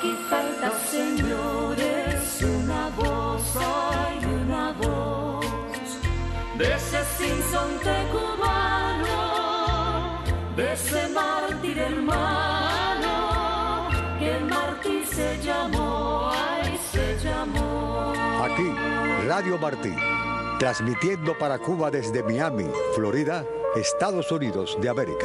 Aquí falta, señores, una voz, hay una voz de ese sinsonte cubano, de ese mártir hermano, que mártir se llamó, ay, se llamó. Aquí, Radio Martí, transmitiendo para Cuba desde Miami, Florida, Estados Unidos de América.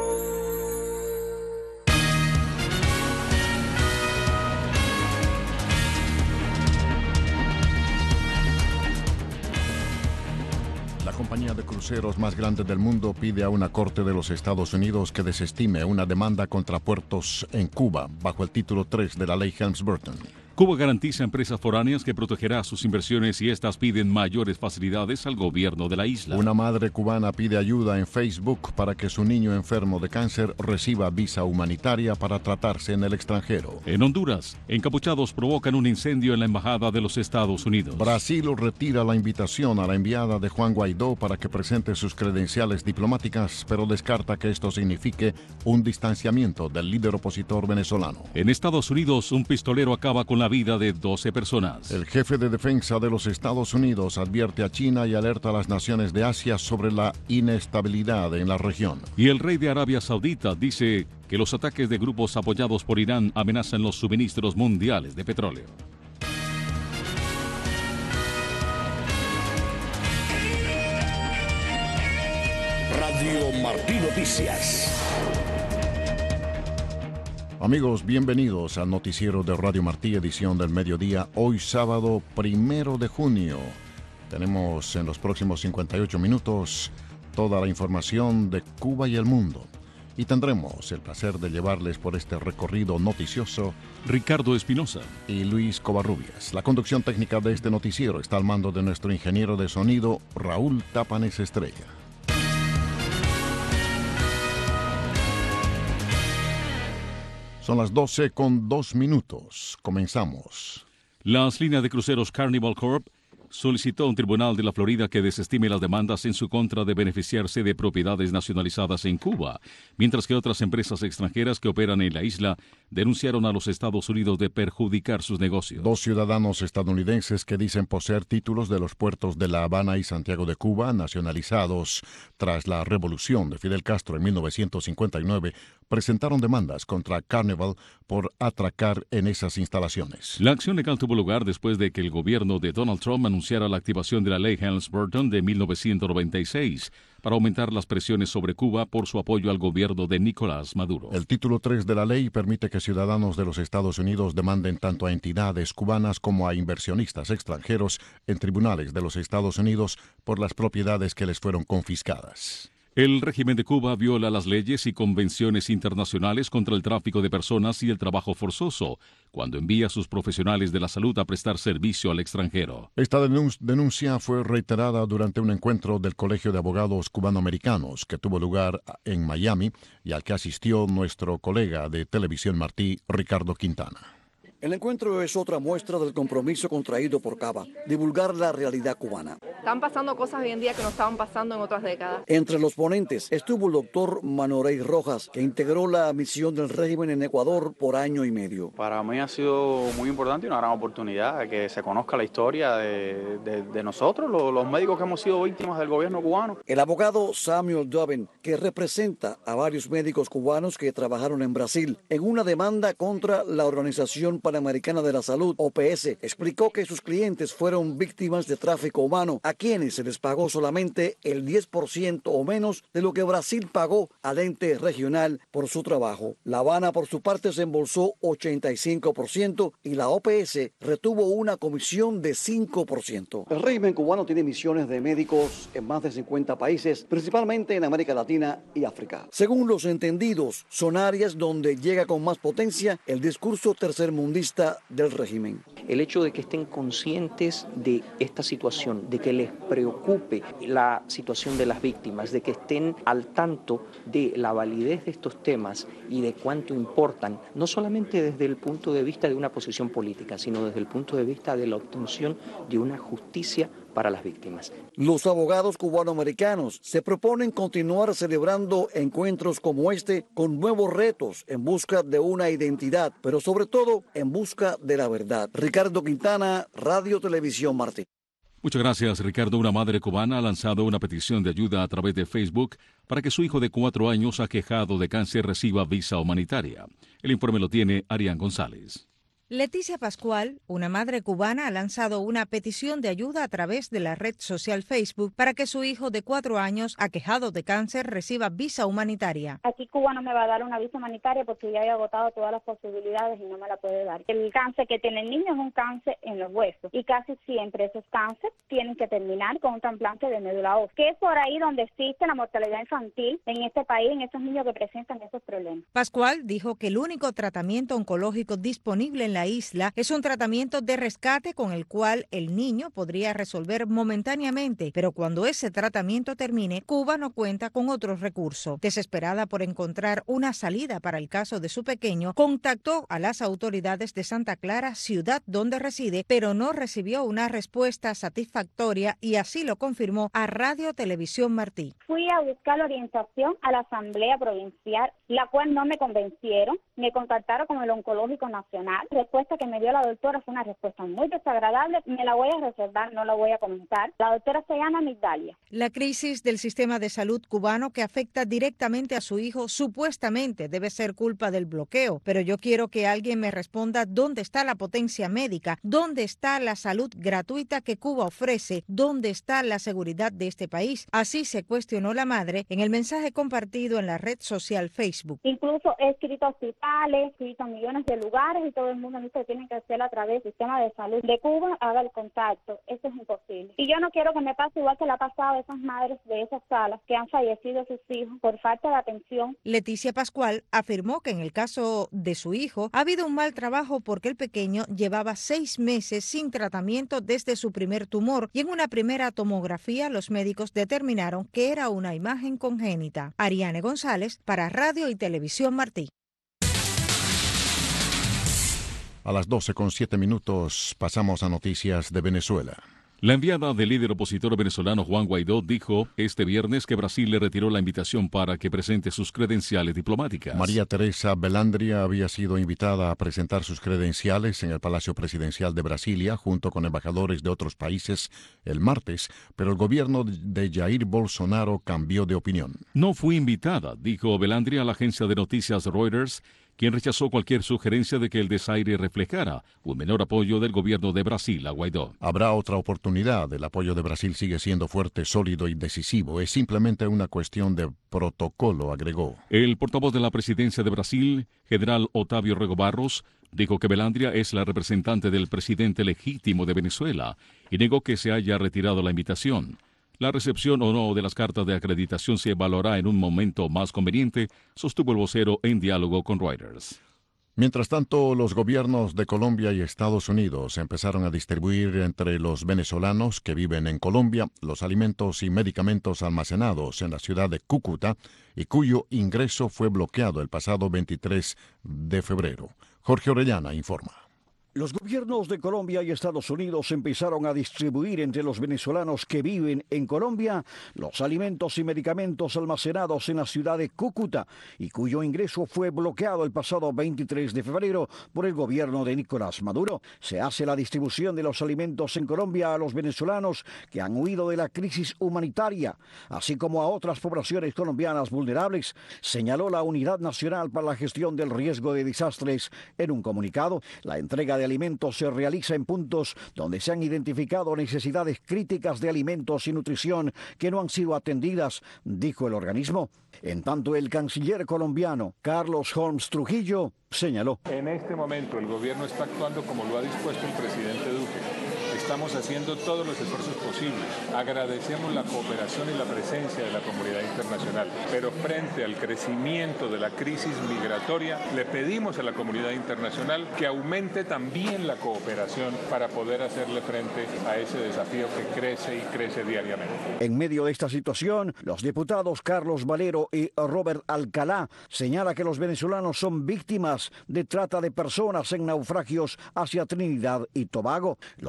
La compañía de cruceros más grande del mundo pide a una corte de los Estados Unidos que desestime una demanda contra puertos en Cuba bajo el título 3 de la ley Helms-Burton. Cuba garantiza a empresas foráneas que protegerá sus inversiones y estas piden mayores facilidades al gobierno de la isla. Una madre cubana pide ayuda en Facebook para que su niño enfermo de cáncer reciba visa humanitaria para tratarse en el extranjero. En Honduras, encapuchados provocan un incendio en la embajada de los Estados Unidos. Brasil retira la invitación a la enviada de Juan Guaidó para que presente sus credenciales diplomáticas, pero descarta que esto signifique un distanciamiento del líder opositor venezolano. En Estados Unidos, un pistolero acaba con la vida de 12 personas. El jefe de defensa de los Estados Unidos advierte a China y alerta a las naciones de Asia sobre la inestabilidad en la región. Y el rey de Arabia Saudita dice que los ataques de grupos apoyados por Irán amenazan los suministros mundiales de petróleo. Radio Martí Noticias. Amigos, bienvenidos al noticiero de Radio Martí, edición del mediodía, hoy sábado 1 de junio. Tenemos en los próximos 58 minutos toda la información de Cuba y el mundo. Y tendremos el placer de llevarles por este recorrido noticioso Ricardo Espinosa y Luis Covarrubias. La conducción técnica de este noticiero está al mando de nuestro ingeniero de sonido, Raúl Tápanes Estrella. Son las 12:02. Comenzamos. Las líneas de cruceros Carnival Corp solicitó a un tribunal de la Florida que desestime las demandas en su contra de beneficiarse de propiedades nacionalizadas en Cuba, mientras que otras empresas extranjeras que operan en la isla denunciaron a los Estados Unidos de perjudicar sus negocios. 2 ciudadanos estadounidenses que dicen poseer títulos de los puertos de La Habana y Santiago de Cuba, nacionalizados tras la revolución de Fidel Castro en 1959, presentaron demandas contra Carnival por atracar en esas instalaciones. La acción legal tuvo lugar después de que el gobierno de Donald Trump anunciara la activación de la ley Helms-Burton de 1996 para aumentar las presiones sobre Cuba por su apoyo al gobierno de Nicolás Maduro. El título 3 de la ley permite que ciudadanos de los Estados Unidos demanden tanto a entidades cubanas como a inversionistas extranjeros en tribunales de los Estados Unidos por las propiedades que les fueron confiscadas. El régimen de Cuba viola las leyes y convenciones internacionales contra el tráfico de personas y el trabajo forzoso cuando envía a sus profesionales de la salud a prestar servicio al extranjero. Esta denuncia fue reiterada durante un encuentro del Colegio de Abogados Cubanoamericanos que tuvo lugar en Miami y al que asistió nuestro colega de Televisión Martí, Ricardo Quintana. El encuentro es otra muestra del compromiso contraído por Cava, divulgar la realidad cubana. Están pasando cosas hoy en día que no estaban pasando en otras décadas. Entre los ponentes estuvo el doctor Manorey Rojas, que integró la misión del régimen en Ecuador por año y medio. Para mí ha sido muy importante y una gran oportunidad de que se conozca la historia de nosotros, los médicos que hemos sido víctimas del gobierno cubano. El abogado Samuel Doven, que representa a varios médicos cubanos que trabajaron en Brasil en una demanda contra la Organización Panamericana de la Salud, OPS, explicó que sus clientes fueron víctimas de tráfico humano, a quienes se les pagó solamente el 10% o menos de lo que Brasil pagó al ente regional por su trabajo. La Habana, por su parte, se embolsó 85% y la OPS retuvo una comisión de 5%. El régimen cubano tiene misiones de médicos en más de 50 países, principalmente en América Latina y África. Según los entendidos, son áreas donde llega con más potencia el discurso tercermundista del régimen. El hecho de que estén conscientes de esta situación, de que les preocupe la situación de las víctimas, de que estén al tanto de la validez de estos temas y de cuánto importan, no solamente desde el punto de vista de una posición política, sino desde el punto de vista de la obtención de una justicia para las víctimas. Los abogados cubanoamericanos se proponen continuar celebrando encuentros como este con nuevos retos en busca de una identidad, pero sobre todo en busca de la verdad. Ricardo Quintana, Radio Televisión Martí. Muchas gracias, Ricardo. Una madre cubana ha lanzado una petición de ayuda a través de Facebook para que su hijo de 4 años aquejado de cáncer reciba visa humanitaria. El informe lo tiene Arián González. Leticia Pascual, una madre cubana, ha lanzado una petición de ayuda a través de la red social Facebook para que su hijo de 4 años, aquejado de cáncer, reciba visa humanitaria. Aquí Cuba no me va a dar una visa humanitaria porque ya he agotado todas las posibilidades y no me la puede dar. El cáncer que tiene el niño es un cáncer en los huesos y casi siempre esos cánceres tienen que terminar con un trasplante de médula ósea, que es por ahí donde existe la mortalidad infantil en este país, en esos niños que presentan esos problemas. Pascual dijo que el único tratamiento oncológico disponible en la isla es un tratamiento de rescate con el cual el niño podría resolver momentáneamente, pero cuando ese tratamiento termine, Cuba no cuenta con otros recursos. Desesperada por encontrar una salida para el caso de su pequeño, contactó a las autoridades de Santa Clara, ciudad donde reside, pero no recibió una respuesta satisfactoria y así lo confirmó a Radio Televisión Martí. Fui a buscar la orientación a la Asamblea Provincial, la cual no me convencieron. Me contactaron con el Oncológico Nacional. La respuesta que me dio la doctora fue una respuesta muy desagradable. Me la voy a reservar, no la voy a comentar. La doctora se llama Migdalia. La crisis del sistema de salud cubano que afecta directamente a su hijo supuestamente debe ser culpa del bloqueo, pero yo quiero que alguien me responda dónde está la potencia médica, dónde está la salud gratuita que Cuba ofrece, dónde está la seguridad de este país. Así se cuestionó la madre en el mensaje compartido en la red social Facebook. Incluso he escrito a hospitales, he escrito a millones de lugares y todo el mundo dice que tiene que hacer a través del sistema de salud de Cuba, haga el contacto. Eso es imposible. Y yo no quiero que me pase igual que le ha pasado a esas madres de esas salas que han fallecido sus hijos por falta de atención. Leticia Pascual afirmó que en el caso de su hijo ha habido un mal trabajo porque el pequeño llevaba 6 meses sin tratamiento desde su primer tumor y en una primera tomografía los médicos determinaron que era una imagen congénita. Ariane González para Radio y Televisión Martí. A las 12:07 pasamos a noticias de Venezuela. La enviada del líder opositor venezolano Juan Guaidó dijo este viernes que Brasil le retiró la invitación para que presente sus credenciales diplomáticas. María Teresa Belandria había sido invitada a presentar sus credenciales en el Palacio Presidencial de Brasilia junto con embajadores de otros países el martes, pero el gobierno de Jair Bolsonaro cambió de opinión. No fui invitada, dijo Belandria a la agencia de noticias Reuters, quien rechazó cualquier sugerencia de que el desaire reflejara un menor apoyo del gobierno de Brasil a Guaidó. Habrá otra oportunidad. El apoyo de Brasil sigue siendo fuerte, sólido y decisivo. Es simplemente una cuestión de protocolo, agregó. El portavoz de la presidencia de Brasil, general Otávio Rego Barros, dijo que Belandria es la representante del presidente legítimo de Venezuela y negó que se haya retirado la invitación. La recepción o no de las cartas de acreditación se evaluará en un momento más conveniente, sostuvo el vocero en diálogo con Reuters. Mientras tanto, los gobiernos de Colombia y Estados Unidos empezaron a distribuir entre los venezolanos que viven en Colombia los alimentos y medicamentos almacenados en la ciudad de Cúcuta y cuyo ingreso fue bloqueado el pasado 23 de febrero. Jorge Orellana informa. Los gobiernos de Colombia y Estados Unidos empezaron a distribuir entre los venezolanos que viven en Colombia los alimentos y medicamentos almacenados en la ciudad de Cúcuta y cuyo ingreso fue bloqueado el pasado 23 de febrero por el gobierno de Nicolás Maduro. Se hace la distribución de los alimentos en Colombia a los venezolanos que han huido de la crisis humanitaria, así como a otras poblaciones colombianas vulnerables, señaló la Unidad Nacional para la Gestión del Riesgo de Desastres en un comunicado. La entrega de alimentos se realiza en puntos donde se han identificado necesidades críticas de alimentos y nutrición que no han sido atendidas, dijo el organismo. En tanto, el canciller colombiano Carlos Holmes Trujillo señaló: en este momento el gobierno está actuando como lo ha dispuesto el presidente Duque. Estamos haciendo todos los esfuerzos posibles. Agradecemos la cooperación y la presencia de la comunidad internacional, pero frente al crecimiento de la crisis migratoria, le pedimos a la comunidad internacional que aumente también la cooperación para poder hacerle frente a ese desafío que crece y crece diariamente. En medio de esta situación, los diputados Carlos Valero y Robert Alcalá señalan que los venezolanos son víctimas de trata de personas en naufragios hacia Trinidad y Tobago. Los parlamentarios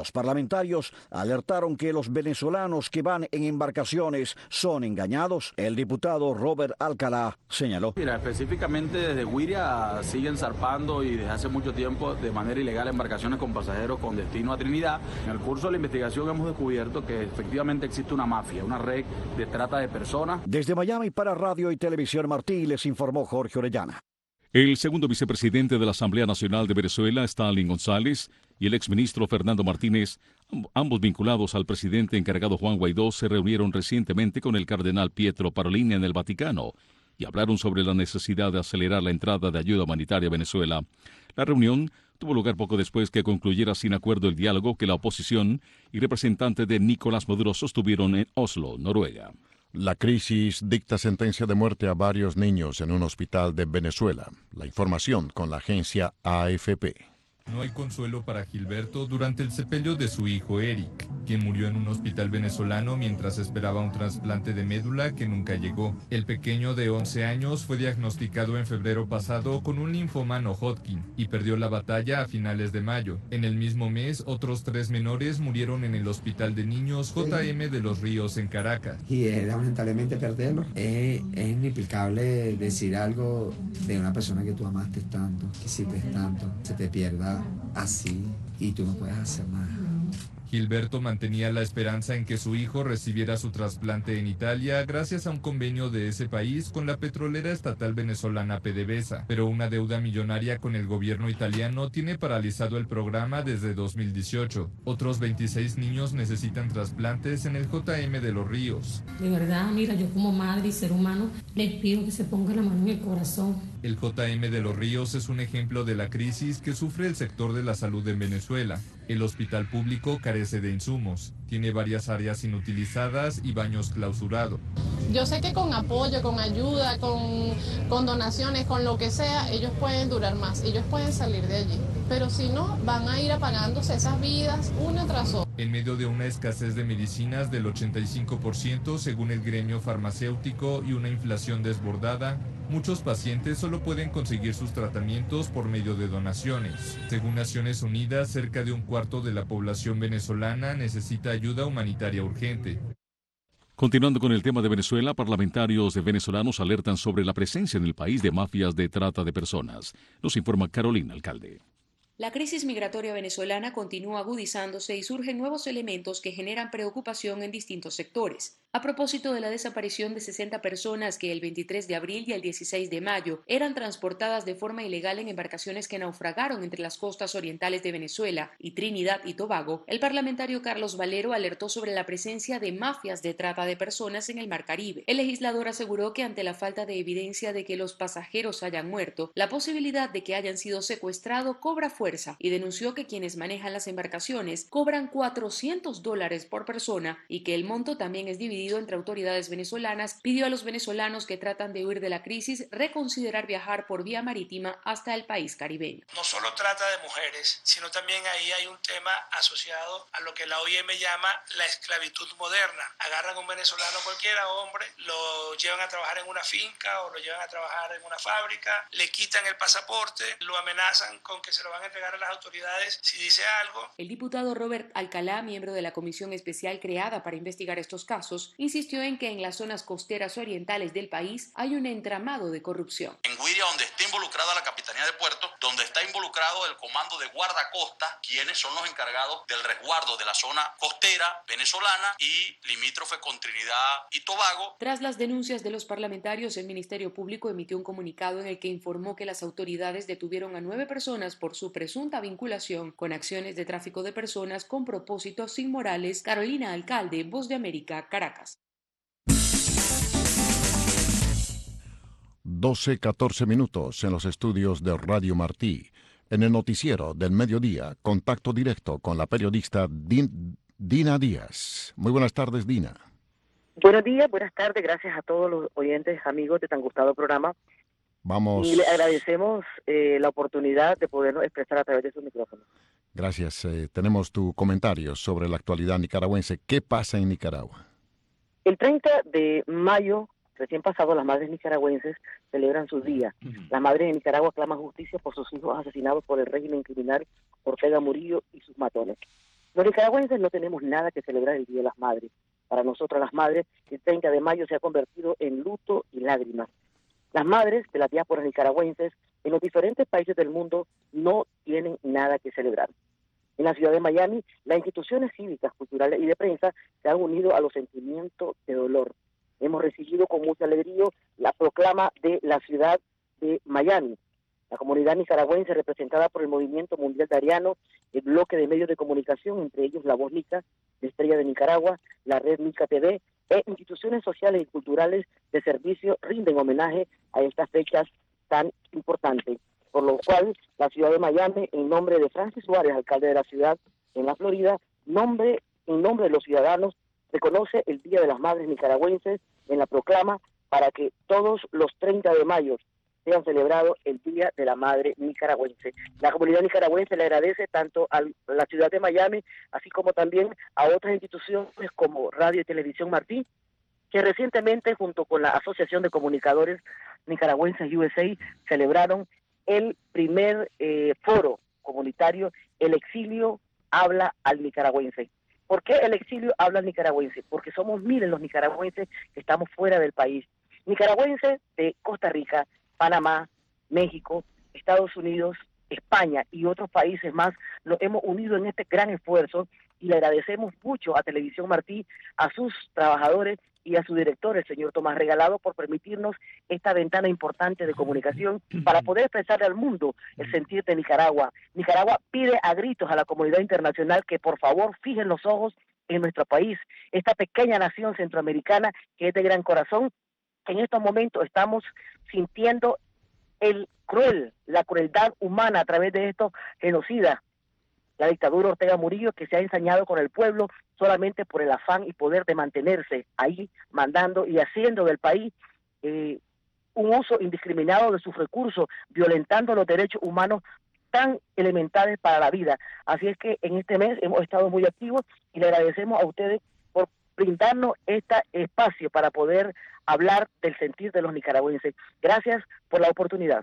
parlamentarios alertaron que los venezolanos que van en embarcaciones son engañados. El diputado Robert Alcalá señaló. Mira, específicamente desde Guiria siguen zarpando y desde hace mucho tiempo de manera ilegal embarcaciones con pasajeros con destino a Trinidad. En el curso de la investigación hemos descubierto que efectivamente existe una mafia, una red de trata de personas. Desde Miami para Radio y Televisión Martí les informó Jorge Orellana. El segundo vicepresidente de la Asamblea Nacional de Venezuela, Stalin González, y el exministro Fernando Martínez, ambos vinculados al presidente encargado Juan Guaidó, se reunieron recientemente con el cardenal Pietro Parolin en el Vaticano y hablaron sobre la necesidad de acelerar la entrada de ayuda humanitaria a Venezuela. La reunión tuvo lugar poco después que concluyera sin acuerdo el diálogo que la oposición y representantes de Nicolás Maduro sostuvieron en Oslo, Noruega. La crisis dicta sentencia de muerte a varios niños en un hospital de Venezuela. La información con la agencia AFP. No hay consuelo para Gilberto durante el sepelio de su hijo Eric, quien murió en un hospital venezolano mientras esperaba un trasplante de médula que nunca llegó. El pequeño de 11 años fue diagnosticado en febrero pasado con un linfoma no-Hodgkin y perdió la batalla a finales de mayo. En el mismo mes, otros 3 menores murieron en el hospital de niños JM de los Ríos en Caracas. Y lamentablemente perderlo. Es inexplicable decir algo de una persona que tú amaste tanto, que hiciste tanto, se te pierda así y tú no puedes hacer nada. Gilberto mantenía la esperanza en que su hijo recibiera su trasplante en Italia gracias a un convenio de ese país con la petrolera estatal venezolana PDVSA, pero una deuda millonaria con el gobierno italiano tiene paralizado el programa desde 2018. Otros 26 niños necesitan trasplantes en el JM de los Ríos. De verdad, mira, yo como madre y ser humano les pido que se pongan la mano en el corazón. El JM de los Ríos es un ejemplo de la crisis que sufre el sector de la salud en Venezuela. El hospital público carece de insumos, tiene varias áreas inutilizadas y baños clausurados. Yo sé que con apoyo, con ayuda, con donaciones, con lo que sea, ellos pueden durar más, ellos pueden salir de allí. Pero si no, van a ir apagándose esas vidas una tras otra. En medio de una escasez de medicinas del 85% según el gremio farmacéutico y una inflación desbordada, muchos pacientes solo pueden conseguir sus tratamientos por medio de donaciones. Según Naciones Unidas, cerca de un cuarto de la población venezolana necesita ayuda humanitaria urgente. Continuando con el tema de Venezuela, parlamentarios venezolanos alertan sobre la presencia en el país de mafias de trata de personas. Nos informa Carolina Alcalde. La crisis migratoria venezolana continúa agudizándose y surgen nuevos elementos que generan preocupación en distintos sectores. A propósito de la desaparición de 60 personas que el 23 de abril y el 16 de mayo eran transportadas de forma ilegal en embarcaciones que naufragaron entre las costas orientales de Venezuela y Trinidad y Tobago, el parlamentario Carlos Valero alertó sobre la presencia de mafias de trata de personas en el Mar Caribe. El legislador aseguró que ante la falta de evidencia de que los pasajeros hayan muerto, la posibilidad de que hayan sido secuestrados cobra fuerza y denunció que quienes manejan las embarcaciones cobran $400 por persona y que el monto también es dividido entre autoridades venezolanas. Pidió a los venezolanos que tratan de huir de la crisis reconsiderar viajar por vía marítima hasta el país caribeño. No solo trata de mujeres, sino también ahí hay un tema asociado a lo que la OIM llama la esclavitud moderna. Agarran a un venezolano cualquiera, hombre, lo llevan a trabajar en una finca o lo llevan a trabajar en una fábrica, le quitan el pasaporte, lo amenazan con que se lo van a entregar a las autoridades si dice algo. El diputado Robert Alcalá, miembro de la comisión especial creada para investigar estos casos, insistió en que en las zonas costeras orientales del país hay un entramado de corrupción. En Guiria, donde está involucrada la Capitanía de Puerto, donde está involucrado el Comando de Guardacosta, quienes son los encargados del resguardo de la zona costera venezolana y limítrofe con Trinidad y Tobago. Tras las denuncias de los parlamentarios, el Ministerio Público emitió un comunicado en el que informó que las autoridades detuvieron a 9 personas por su presunta vinculación con acciones de tráfico de personas con propósitos inmorales. Carolina Alcalde, Voz de América, Caracas. 12:14 minutos en los estudios de Radio Martí. En el noticiero del mediodía, contacto directo con la periodista Dina Díaz. Muy buenas tardes, Dina. Buenos días, buenas tardes. Gracias a todos los oyentes, amigos de tan gustado programa. Vamos. Y le agradecemos la oportunidad de podernos expresar a través de sus micrófonos. Gracias. Tenemos tu comentario sobre la actualidad nicaragüense. ¿Qué pasa en Nicaragua? El 30 de mayo, recién pasado, las madres nicaragüenses celebran su día. Las madres de Nicaragua claman justicia por sus hijos asesinados por el régimen criminal Ortega Murillo y sus matones. Los nicaragüenses no tenemos nada que celebrar el Día de las Madres. Para nosotras las madres, el 30 de mayo se ha convertido en luto y lágrimas. Las madres de las diásporas nicaragüenses en los diferentes países del mundo no tienen nada que celebrar. En la ciudad de Miami, las instituciones cívicas, culturales y de prensa se han unido a los sentimientos de dolor. Hemos recibido con mucha alegría la proclama de la ciudad de Miami. La comunidad nicaragüense, representada por el Movimiento Mundial de Ariano, el bloque de medios de comunicación, entre ellos La Voz Nica, la Estrella de Nicaragua, la Red Nica TV, e instituciones sociales y culturales de servicio rinden homenaje a estas fechas tan importantes. Por lo cual, la ciudad de Miami, en nombre de Francis Suárez, alcalde de la ciudad en la Florida, en nombre de los ciudadanos, reconoce el Día de las Madres Nicaragüenses en la proclama para que todos los 30 de mayo sean celebrados el Día de la Madre Nicaragüense. La comunidad nicaragüense le agradece tanto a la ciudad de Miami, así como también a otras instituciones como Radio y Televisión Martí, que recientemente, junto con la Asociación de Comunicadores Nicaragüenses USA, celebraron el primer foro comunitario, El Exilio Habla al Nicaragüense. ¿Por qué el exilio habla al nicaragüense? Porque somos miles los nicaragüenses que estamos fuera del país. Nicaragüenses de Costa Rica, Panamá, México, Estados Unidos, España y otros países más, nos hemos unido en este gran esfuerzo y le agradecemos mucho a Televisión Martí, a sus trabajadores y a su director, el señor Tomás Regalado, por permitirnos esta ventana importante de comunicación para poder expresarle al mundo el sentir de Nicaragua. Nicaragua pide a gritos a la comunidad internacional que por favor fijen los ojos en nuestro país, esta pequeña nación centroamericana que es de gran corazón. En estos momentos estamos sintiendo la crueldad humana a través de estos genocidas. La dictadura Ortega Murillo, que se ha ensañado con el pueblo solamente por el afán y poder de mantenerse ahí, mandando y haciendo del país un uso indiscriminado de sus recursos, violentando los derechos humanos tan elementales para la vida. Así es que en este mes hemos estado muy activos y le agradecemos a ustedes por brindarnos este espacio para poder hablar del sentir de los nicaragüenses. Gracias por la oportunidad.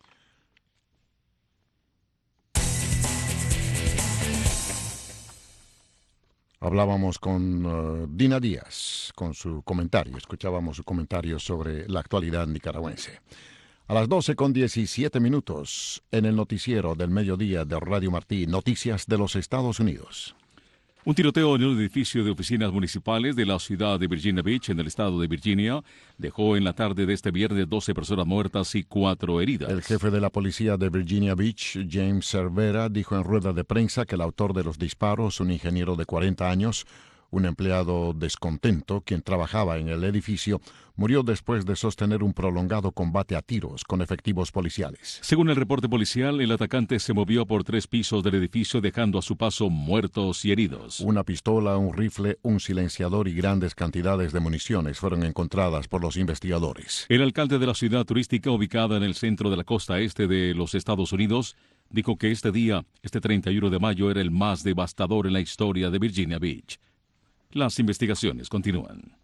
Hablábamos con Dina Díaz, con su comentario, escuchábamos su comentario sobre la actualidad nicaragüense. A las 12:17 en el noticiero del mediodía de Radio Martí, noticias de los Estados Unidos. Un tiroteo en un edificio de oficinas municipales de la ciudad de Virginia Beach, en el estado de Virginia, dejó en la tarde de este viernes 12 personas muertas y 4 heridas. El jefe de la policía de Virginia Beach, James Cervera, dijo en rueda de prensa que el autor de los disparos, un ingeniero de 40 años, un empleado descontento, quien trabajaba en el edificio, murió después de sostener un prolongado combate a tiros con efectivos policiales. Según el reporte policial, el atacante se movió por 3 pisos del edificio, dejando a su paso muertos y heridos. Una pistola, un rifle, un silenciador y grandes cantidades de municiones fueron encontradas por los investigadores. El alcalde de la ciudad turística ubicada en el centro de la costa este de los Estados Unidos dijo que este día, este 31 de mayo, era el más devastador en la historia de Virginia Beach. Las investigaciones continúan.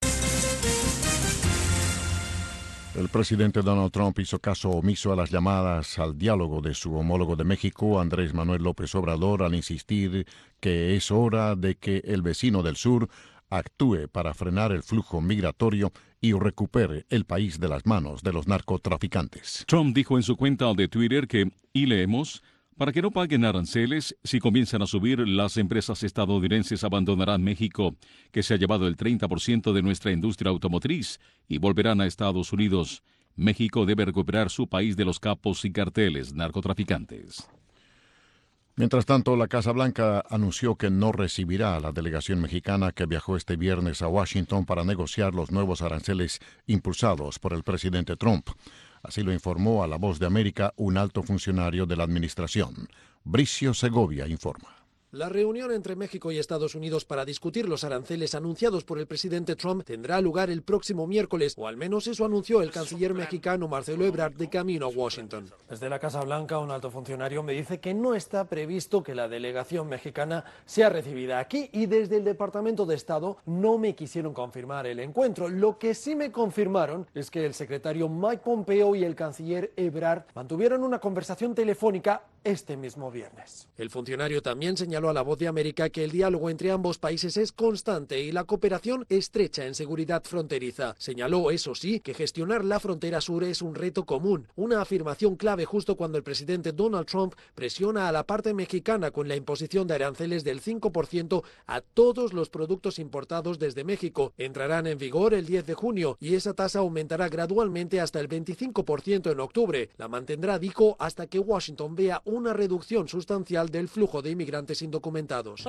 El presidente Donald Trump hizo caso omiso a las llamadas al diálogo de su homólogo de México, Andrés Manuel López Obrador, al insistir que es hora de que el vecino del sur actúe para frenar el flujo migratorio y recupere el país de las manos de los narcotraficantes. Trump dijo en su cuenta de Twitter que, y leemos, para que no paguen aranceles, si comienzan a subir, las empresas estadounidenses abandonarán México, que se ha llevado el 30% de nuestra industria automotriz, y volverán a Estados Unidos. México debe recuperar su país de los capos y carteles narcotraficantes. Mientras tanto, la Casa Blanca anunció que no recibirá a la delegación mexicana que viajó este viernes a Washington para negociar los nuevos aranceles impulsados por el presidente Trump. Así lo informó a La Voz de América un alto funcionario de la administración. Bricio Segovia informa. La reunión entre México y Estados Unidos para discutir los aranceles anunciados por el presidente Trump tendrá lugar el próximo miércoles, o al menos eso anunció el canciller mexicano Marcelo Ebrard de camino a Washington. Desde la Casa Blanca, un alto funcionario me dice que no está previsto que la delegación mexicana sea recibida aquí, y desde el Departamento de Estado no me quisieron confirmar el encuentro. Lo que sí me confirmaron es que el secretario Mike Pompeo y el canciller Ebrard mantuvieron una conversación telefónica este mismo viernes. El funcionario también señaló a La Voz de América que el diálogo entre ambos países es constante y la cooperación estrecha en seguridad fronteriza. Señaló, eso sí, que gestionar la frontera sur es un reto común, una afirmación clave justo cuando el presidente Donald Trump presiona a la parte mexicana con la imposición de aranceles del 5% a todos los productos importados desde México. Entrarán en vigor el 10 de junio y esa tasa aumentará gradualmente hasta el 25% en octubre. La mantendrá, dijo, hasta que Washington vea una reducción sustancial del flujo de inmigrantes indocumentados.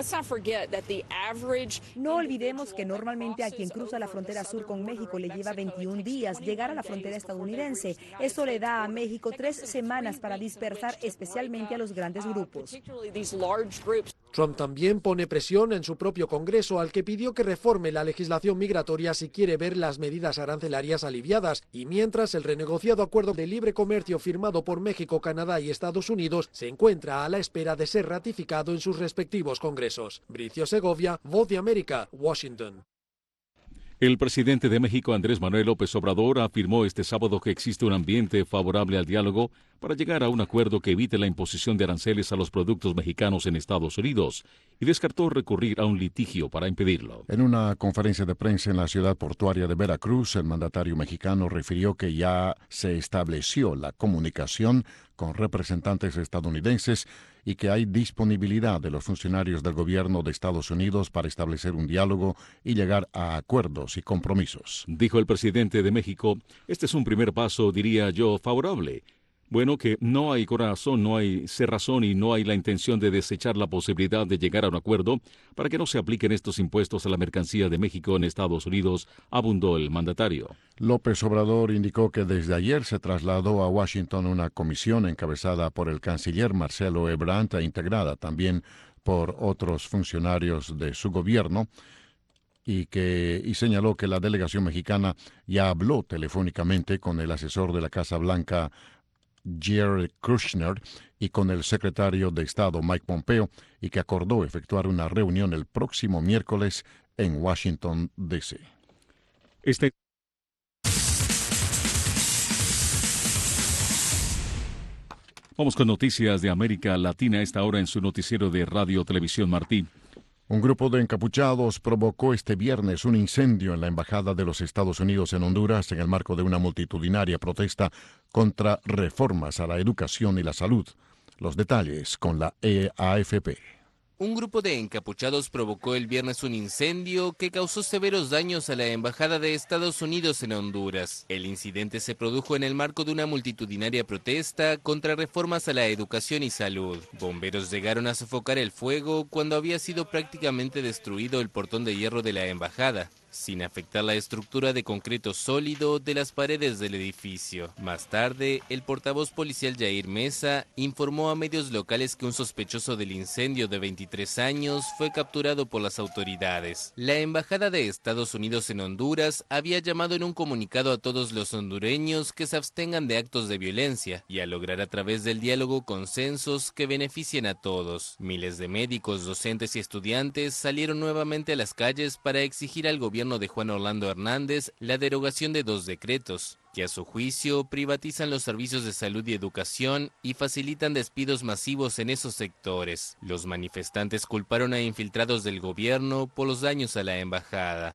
No olvidemos que normalmente a quien cruza la frontera sur con México le lleva 21 días llegar a la frontera estadounidense. Eso le da a México 3 semanas para dispersar especialmente a los grandes grupos. Trump también pone presión en su propio Congreso, al que pidió que reforme la legislación migratoria si quiere ver las medidas arancelarias aliviadas, y mientras el renegociado acuerdo de libre comercio firmado por México, Canadá y Estados Unidos se encuentra a la espera de ser ratificado en sus respectivos congresos. Bricio Segovia, Voz de América, Washington. El presidente de México, Andrés Manuel López Obrador, afirmó este sábado que existe un ambiente favorable al diálogo para llegar a un acuerdo que evite la imposición de aranceles a los productos mexicanos en Estados Unidos y descartó recurrir a un litigio para impedirlo. En una conferencia de prensa en la ciudad portuaria de Veracruz, el mandatario mexicano refirió que ya se estableció la comunicación con representantes estadounidenses y que hay disponibilidad de los funcionarios del gobierno de Estados Unidos para establecer un diálogo y llegar a acuerdos y compromisos. Dijo el presidente de México, este es un primer paso, diría yo, favorable. Bueno, que no hay corazón, no hay cerrazón y no hay la intención de desechar la posibilidad de llegar a un acuerdo para que no se apliquen estos impuestos a la mercancía de México en Estados Unidos, abundó el mandatario. López Obrador indicó que desde ayer se trasladó a Washington una comisión encabezada por el canciller Marcelo Ebrard e integrada también por otros funcionarios de su gobierno, y señaló que la delegación mexicana ya habló telefónicamente con el asesor de la Casa Blanca, Jared Kushner, y con el secretario de Estado Mike Pompeo, y que acordó efectuar una reunión el próximo miércoles en Washington, D.C. Vamos con noticias de América Latina a esta hora en su noticiero de Radio Televisión Martí. Un grupo de encapuchados provocó este viernes un incendio en la Embajada de los Estados Unidos en Honduras en el marco de una multitudinaria protesta contra reformas a la educación y la salud. Los detalles con la AFP. Un grupo de encapuchados provocó el viernes un incendio que causó severos daños a la Embajada de Estados Unidos en Honduras. El incidente se produjo en el marco de una multitudinaria protesta contra reformas a la educación y salud. Bomberos llegaron a sofocar el fuego cuando había sido prácticamente destruido el portón de hierro de la embajada, sin afectar la estructura de concreto sólido de las paredes del edificio. Más tarde, el portavoz policial Yair Mesa informó a medios locales que un sospechoso del incendio de 23 años fue capturado por las autoridades. La Embajada de Estados Unidos en Honduras había llamado en un comunicado a todos los hondureños que se abstengan de actos de violencia y a lograr a través del diálogo consensos que beneficien a todos. Miles de médicos, docentes y estudiantes salieron nuevamente a las calles para exigir al gobierno de Juan Orlando Hernández la derogación de 2 decretos, que a su juicio privatizan los servicios de salud y educación y facilitan despidos masivos en esos sectores. Los manifestantes culparon a infiltrados del gobierno por los daños a la embajada.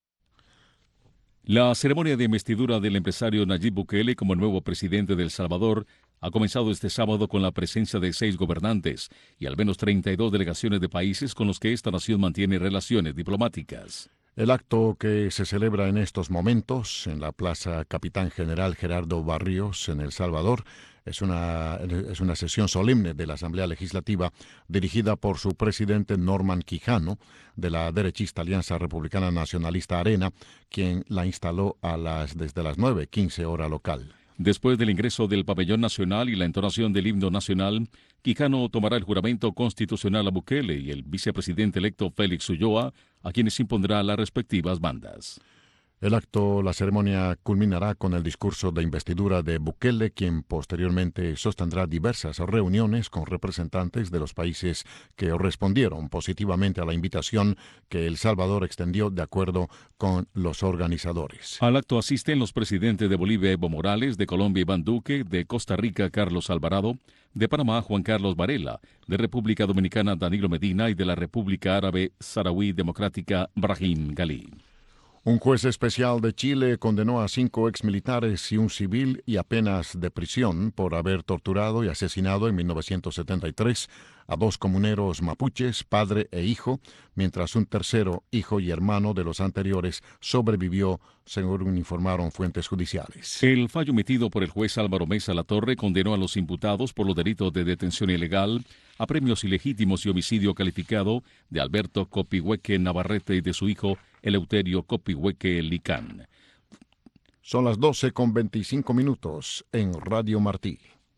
La ceremonia de investidura del empresario Nayib Bukele como nuevo presidente de El Salvador ha comenzado este sábado con la presencia de 6 gobernantes y al menos 32 delegaciones de países con los que esta nación mantiene relaciones diplomáticas. El acto, que se celebra en estos momentos en la Plaza Capitán General Gerardo Barrios en El Salvador, es una sesión solemne de la Asamblea Legislativa dirigida por su presidente Norman Quijano, de la derechista Alianza Republicana Nacionalista Arena, quien la instaló desde las 9:15 hora local. Después del ingreso del pabellón nacional y la entonación del himno nacional, Quijano tomará el juramento constitucional a Bukele y el vicepresidente electo Félix Ulloa, a quienes impondrá las respectivas bandas. La ceremonia culminará con el discurso de investidura de Bukele, quien posteriormente sostendrá diversas reuniones con representantes de los países que respondieron positivamente a la invitación que El Salvador extendió de acuerdo con los organizadores. Al acto asisten los presidentes de Bolivia, Evo Morales, de Colombia, Iván Duque, de Costa Rica, Carlos Alvarado, de Panamá, Juan Carlos Varela, de República Dominicana, Danilo Medina, y de la República Árabe Saharaui Democrática, Brahim Ghali. Un juez especial de Chile condenó a 5 exmilitares y un civil a penas de prisión por haber torturado y asesinado en 1973 a 2 comuneros mapuches, padre e hijo, mientras un tercero, hijo y hermano de los anteriores, sobrevivió, según informaron fuentes judiciales. El fallo emitido por el juez Álvaro Mesa Latorre condenó a los imputados por los delitos de detención ilegal, apremios ilegítimos y homicidio calificado de Alberto Copihueque Navarrete y de su hijo Eleuterio Copihueque Licán. Son las 12:25 en Radio Martí.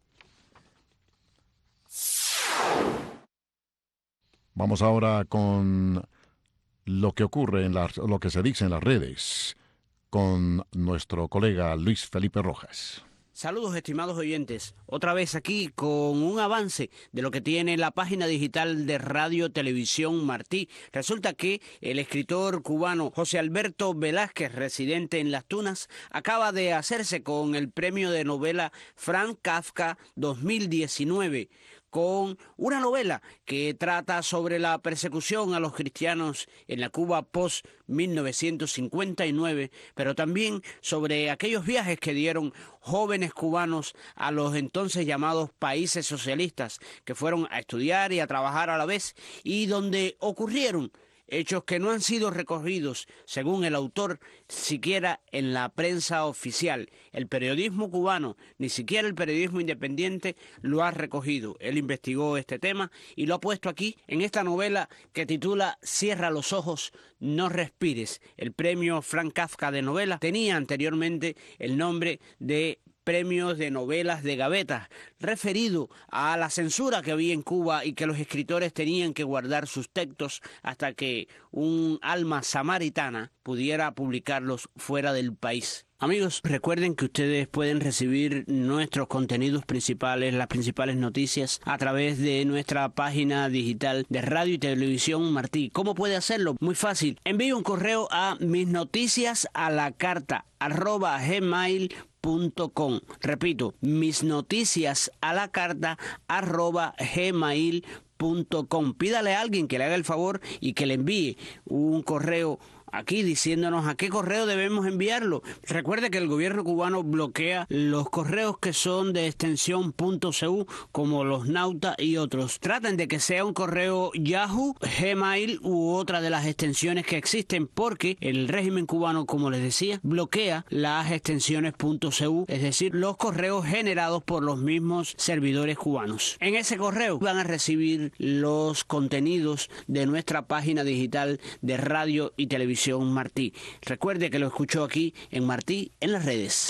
Vamos ahora con lo que ocurre lo que se dice en las redes con nuestro colega Luis Felipe Rojas. Saludos, estimados oyentes. Otra vez aquí con un avance de lo que tiene la página digital de Radio Televisión Martí. Resulta que el escritor cubano José Alberto Velázquez, residente en Las Tunas, acaba de hacerse con el premio de novela Franz Kafka 2019, con una novela que trata sobre la persecución a los cristianos en la Cuba post-1959, pero también sobre aquellos viajes que dieron jóvenes cubanos a los entonces llamados países socialistas, que fueron a estudiar y a trabajar a la vez, y donde ocurrieron hechos que no han sido recogidos, según el autor, siquiera en la prensa oficial. El periodismo cubano, ni siquiera el periodismo independiente, lo ha recogido. Él investigó este tema y lo ha puesto aquí, en esta novela que titula Cierra los ojos, no respires. El premio Franz Kafka de novela tenía anteriormente el nombre de Premios de Novelas de Gaveta, referido a la censura que había en Cuba y que los escritores tenían que guardar sus textos hasta que un alma samaritana pudiera publicarlos fuera del país. Amigos, recuerden que ustedes pueden recibir nuestros contenidos principales, las principales noticias, a través de nuestra página digital de Radio y Televisión Martí. ¿Cómo puede hacerlo? Muy fácil. Envíe un correo a misnoticiasalacarta@gmail.com. Repito, misnoticiasalacarta@gmail.com. Pídale a alguien que le haga el favor y que le envíe un correo aquí diciéndonos a qué correo debemos enviarlo. Recuerde que el gobierno cubano bloquea los correos que son de extensión .cu, como los Nauta y otros. Traten de que sea un correo Yahoo, Gmail u otra de las extensiones que existen, porque el régimen cubano, como les decía, bloquea las extensiones .cu, es decir, los correos generados por los mismos servidores cubanos. En ese correo van a recibir los contenidos de nuestra página digital de Radio y Televisión Martí. Recuerde que lo escuchó aquí en Martí en las redes.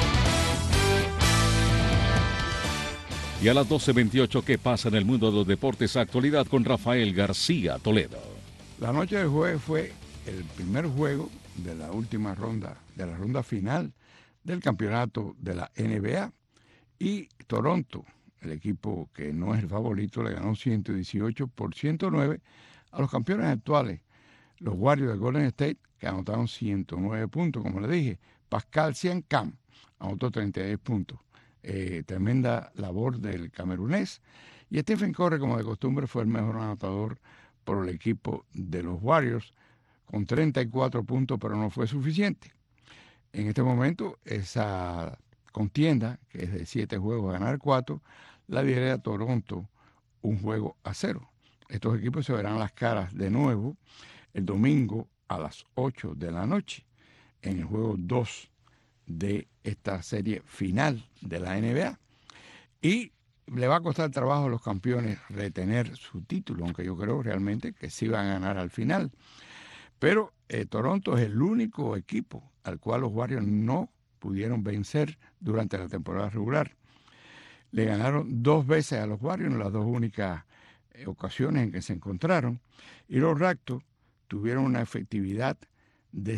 Y a las 12:28, ¿qué pasa en el mundo de los deportes? Actualidad con Rafael García Toledo. La noche del jueves fue el primer juego de la última ronda, de la ronda final del campeonato de la NBA. Y Toronto, el equipo que no es el favorito, le ganó 118-109 a los campeones actuales, los Warriors de Golden State, que anotaron 109 puntos, como le dije. Pascal Siakam anotó 36 puntos. Tremenda labor del camerunés. Y Stephen Curry, como de costumbre, fue el mejor anotador por el equipo de los Warriors, con 34 puntos, pero no fue suficiente. En este momento, esa contienda, que es de 7 juegos a ganar 4, la lidera Toronto 1-0. Estos equipos se verán las caras de nuevo el domingo a las 8 de la noche en el juego 2 de esta serie final de la NBA. Y le va a costar trabajo a los campeones retener su título, aunque yo creo realmente que sí van a ganar al final. Pero Toronto es el único equipo al cual los Warriors no pudieron vencer durante la temporada regular. Le ganaron 2 veces a los Warriors en las 2 únicas ocasiones en que se encontraron. Y los Raptors tuvieron una efectividad de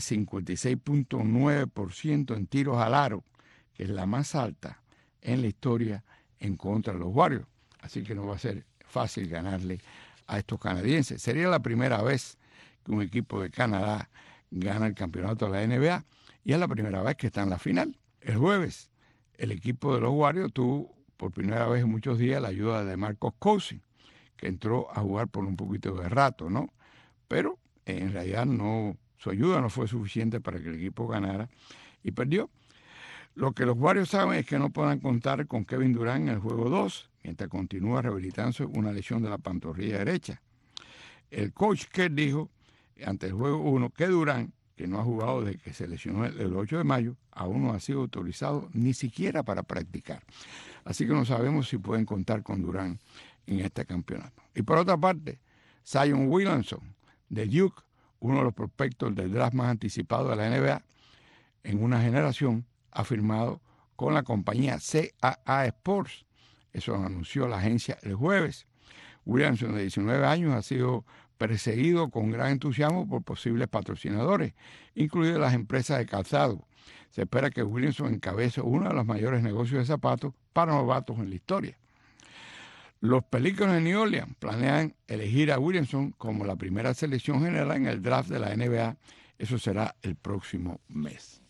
56.9% en tiros al aro, que es la más alta en la historia en contra de los Warriors. Así que no va a ser fácil ganarle a estos canadienses. Sería la primera vez que un equipo de Canadá gana el campeonato de la NBA y es la primera vez que está en la final. El jueves, el equipo de los Warriors tuvo por primera vez en muchos días la ayuda de Marcus Cousins, que entró a jugar por un poquito de rato, ¿no? Pero en realidad su ayuda no fue suficiente para que el equipo ganara y perdió. Lo que los Warriors saben es que no podrán contar con Kevin Durant en el juego 2, mientras continúa rehabilitándose una lesión de la pantorrilla derecha. El coach Kerr dijo ante el juego 1 que Durant, que no ha jugado desde que se lesionó el 8 de mayo, aún no ha sido autorizado ni siquiera para practicar. Así que no sabemos si pueden contar con Durant en este campeonato. Y por otra parte, Zion Williamson de Duke, uno de los prospectos del draft más anticipado de la NBA en una generación, ha firmado con la compañía CAA Sports. Eso lo anunció la agencia el jueves. Williamson, de 19 años, ha sido perseguido con gran entusiasmo por posibles patrocinadores, incluidas las empresas de calzado. Se espera que Williamson encabece uno de los mayores negocios de zapatos para novatos en la historia. Los Pelicans de New Orleans planean elegir a Williamson como la primera selección general en el draft de la NBA. Eso será el próximo mes.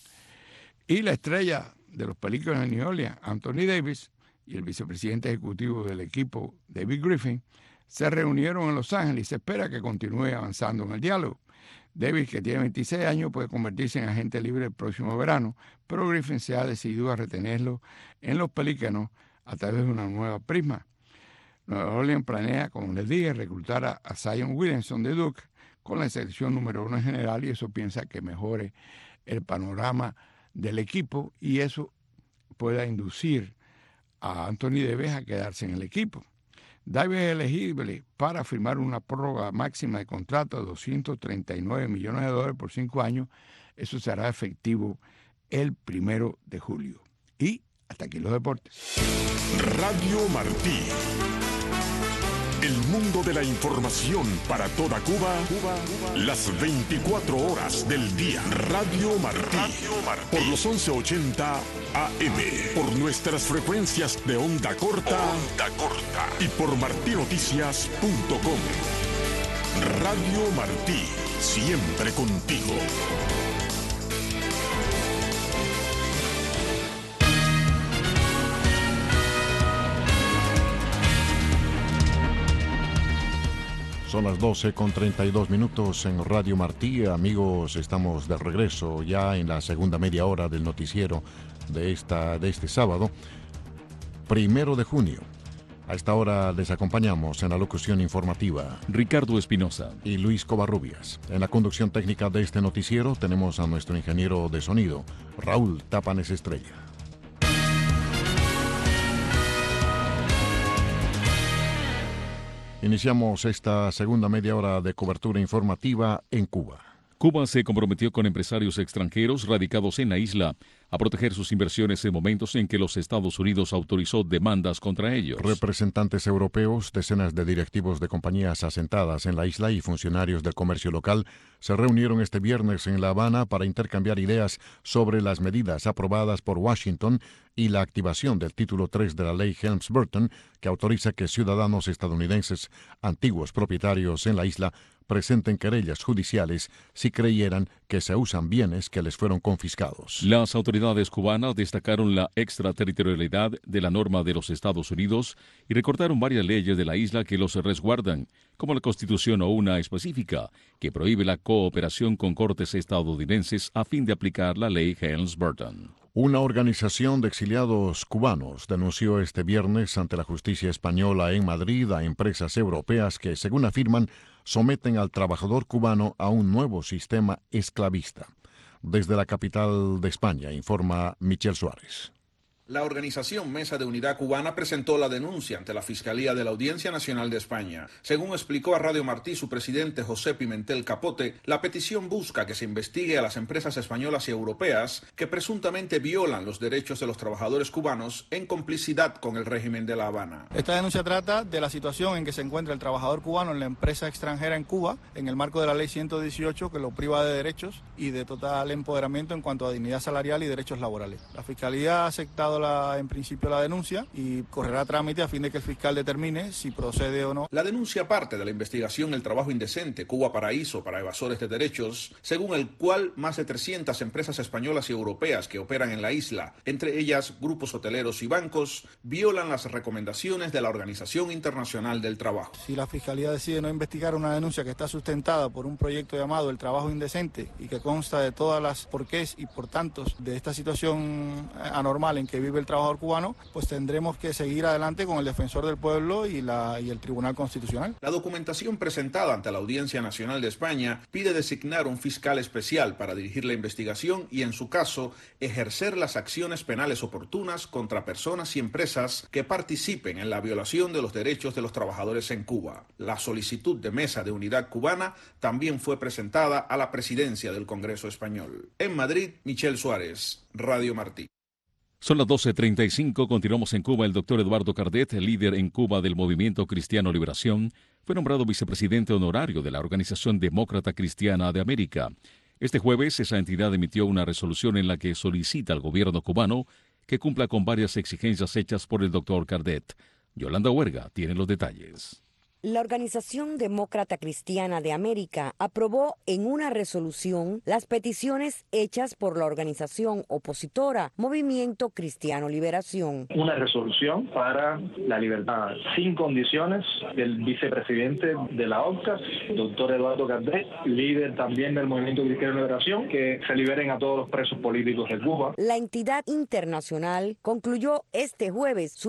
Y la estrella de los Pelicans de New Orleans, Anthony Davis, y el vicepresidente ejecutivo del equipo, David Griffin, se reunieron en Los Ángeles y se espera que continúe avanzando en el diálogo. Davis, que tiene 26 años, puede convertirse en agente libre el próximo verano, pero Griffin se ha decidido a retenerlo en los Pelícanos a través de una nueva prisma. Nueva Orleans planea, como les dije, reclutar a Zion Williamson de Duke con la selección número 1 en general, y eso piensa que mejore el panorama del equipo y eso pueda inducir a Anthony Davis a quedarse en el equipo. Davis es elegible para firmar una prórroga máxima de contrato de $239 millones por 5 años. Eso será efectivo el 1 de julio. Y hasta aquí los deportes. Radio Martí. El mundo de la información para toda Cuba, las 24 horas del día. Radio Martí. Por los 1180 AM. Por nuestras frecuencias de onda corta. Y por martinoticias.com. Radio Martí. Siempre contigo. Son las 12:32 en Radio Martí. Amigos, estamos de regreso ya en la segunda media hora del noticiero de este sábado, 1 de junio. A esta hora les acompañamos en la locución informativa Ricardo Espinosa y Luis Covarrubias. En la conducción técnica de este noticiero tenemos a nuestro ingeniero de sonido, Raúl Tapanes Estrella. Iniciamos esta segunda media hora de cobertura informativa en Cuba. Cuba se comprometió con empresarios extranjeros radicados en la isla a proteger sus inversiones en momentos en que los Estados Unidos autorizó demandas contra ellos. Representantes europeos, decenas de directivos de compañías asentadas en la isla y funcionarios del comercio local se reunieron este viernes en La Habana para intercambiar ideas sobre las medidas aprobadas por Washington y la activación del título 3 de la ley Helms-Burton, que autoriza que ciudadanos estadounidenses antiguos propietarios en la isla presenten querellas judiciales si creyeran que se usan bienes que les fueron confiscados. Las autoridades cubanas destacaron la extraterritorialidad de la norma de los Estados Unidos y recordaron varias leyes de la isla que los resguardan, como la Constitución o una específica que prohíbe la cooperación con cortes estadounidenses a fin de aplicar la ley Helms-Burton. Una organización de exiliados cubanos denunció este viernes ante la justicia española en Madrid a empresas europeas que, según afirman, someten al trabajador cubano a un nuevo sistema esclavista. Desde la capital de España, informa Michel Suárez. La organización Mesa de Unidad Cubana presentó la denuncia ante la Fiscalía de la Audiencia Nacional de España. Según explicó a Radio Martí su presidente José Pimentel Capote, la petición busca que se investigue a las empresas españolas y europeas que presuntamente violan los derechos de los trabajadores cubanos en complicidad con el régimen de La Habana. Esta denuncia trata de la situación en que se encuentra el trabajador cubano en la empresa extranjera en Cuba, en el marco de la Ley 118, que lo priva de derechos y de total empoderamiento en cuanto a dignidad salarial y derechos laborales. La Fiscalía ha aceptado en principio la denuncia y correrá trámite a fin de que el fiscal determine si procede o no. La denuncia parte de la investigación El trabajo indecente, Cuba Paraíso para evasores de derechos, según el cual más de 300 empresas españolas y europeas que operan en la isla, entre ellas grupos hoteleros y bancos, violan las recomendaciones de la Organización Internacional del Trabajo. Si la Fiscalía decide no investigar una denuncia que está sustentada por un proyecto llamado El trabajo indecente y que consta de todas las porqués y por tantos de esta situación anormal en que vive el trabajador cubano, pues tendremos que seguir adelante con el defensor del pueblo y el Tribunal Constitucional. La documentación presentada ante la Audiencia Nacional de España pide designar un fiscal especial para dirigir la investigación y, en su caso, ejercer las acciones penales oportunas contra personas y empresas que participen en la violación de los derechos de los trabajadores en Cuba. La solicitud de Mesa de Unidad Cubana también fue presentada a la presidencia del Congreso Español. En Madrid, Michel Suárez, Radio Martí. Son las 12:35, continuamos en Cuba. El doctor Eduardo Cardet, líder en Cuba del Movimiento Cristiano Liberación, fue nombrado vicepresidente honorario de la Organización Demócrata Cristiana de América. Este jueves, esa entidad emitió una resolución en la que solicita al gobierno cubano que cumpla con varias exigencias hechas por el doctor Cardet. Yolanda Huerga tiene los detalles. La Organización Demócrata Cristiana de América aprobó en una resolución las peticiones hechas por la organización opositora Movimiento Cristiano Liberación. Una resolución para la libertad sin condiciones del vicepresidente de la OCA, doctor Eduardo Cardet, líder también del Movimiento Cristiano Liberación, que se liberen a todos los presos políticos de Cuba. La entidad internacional concluyó este jueves su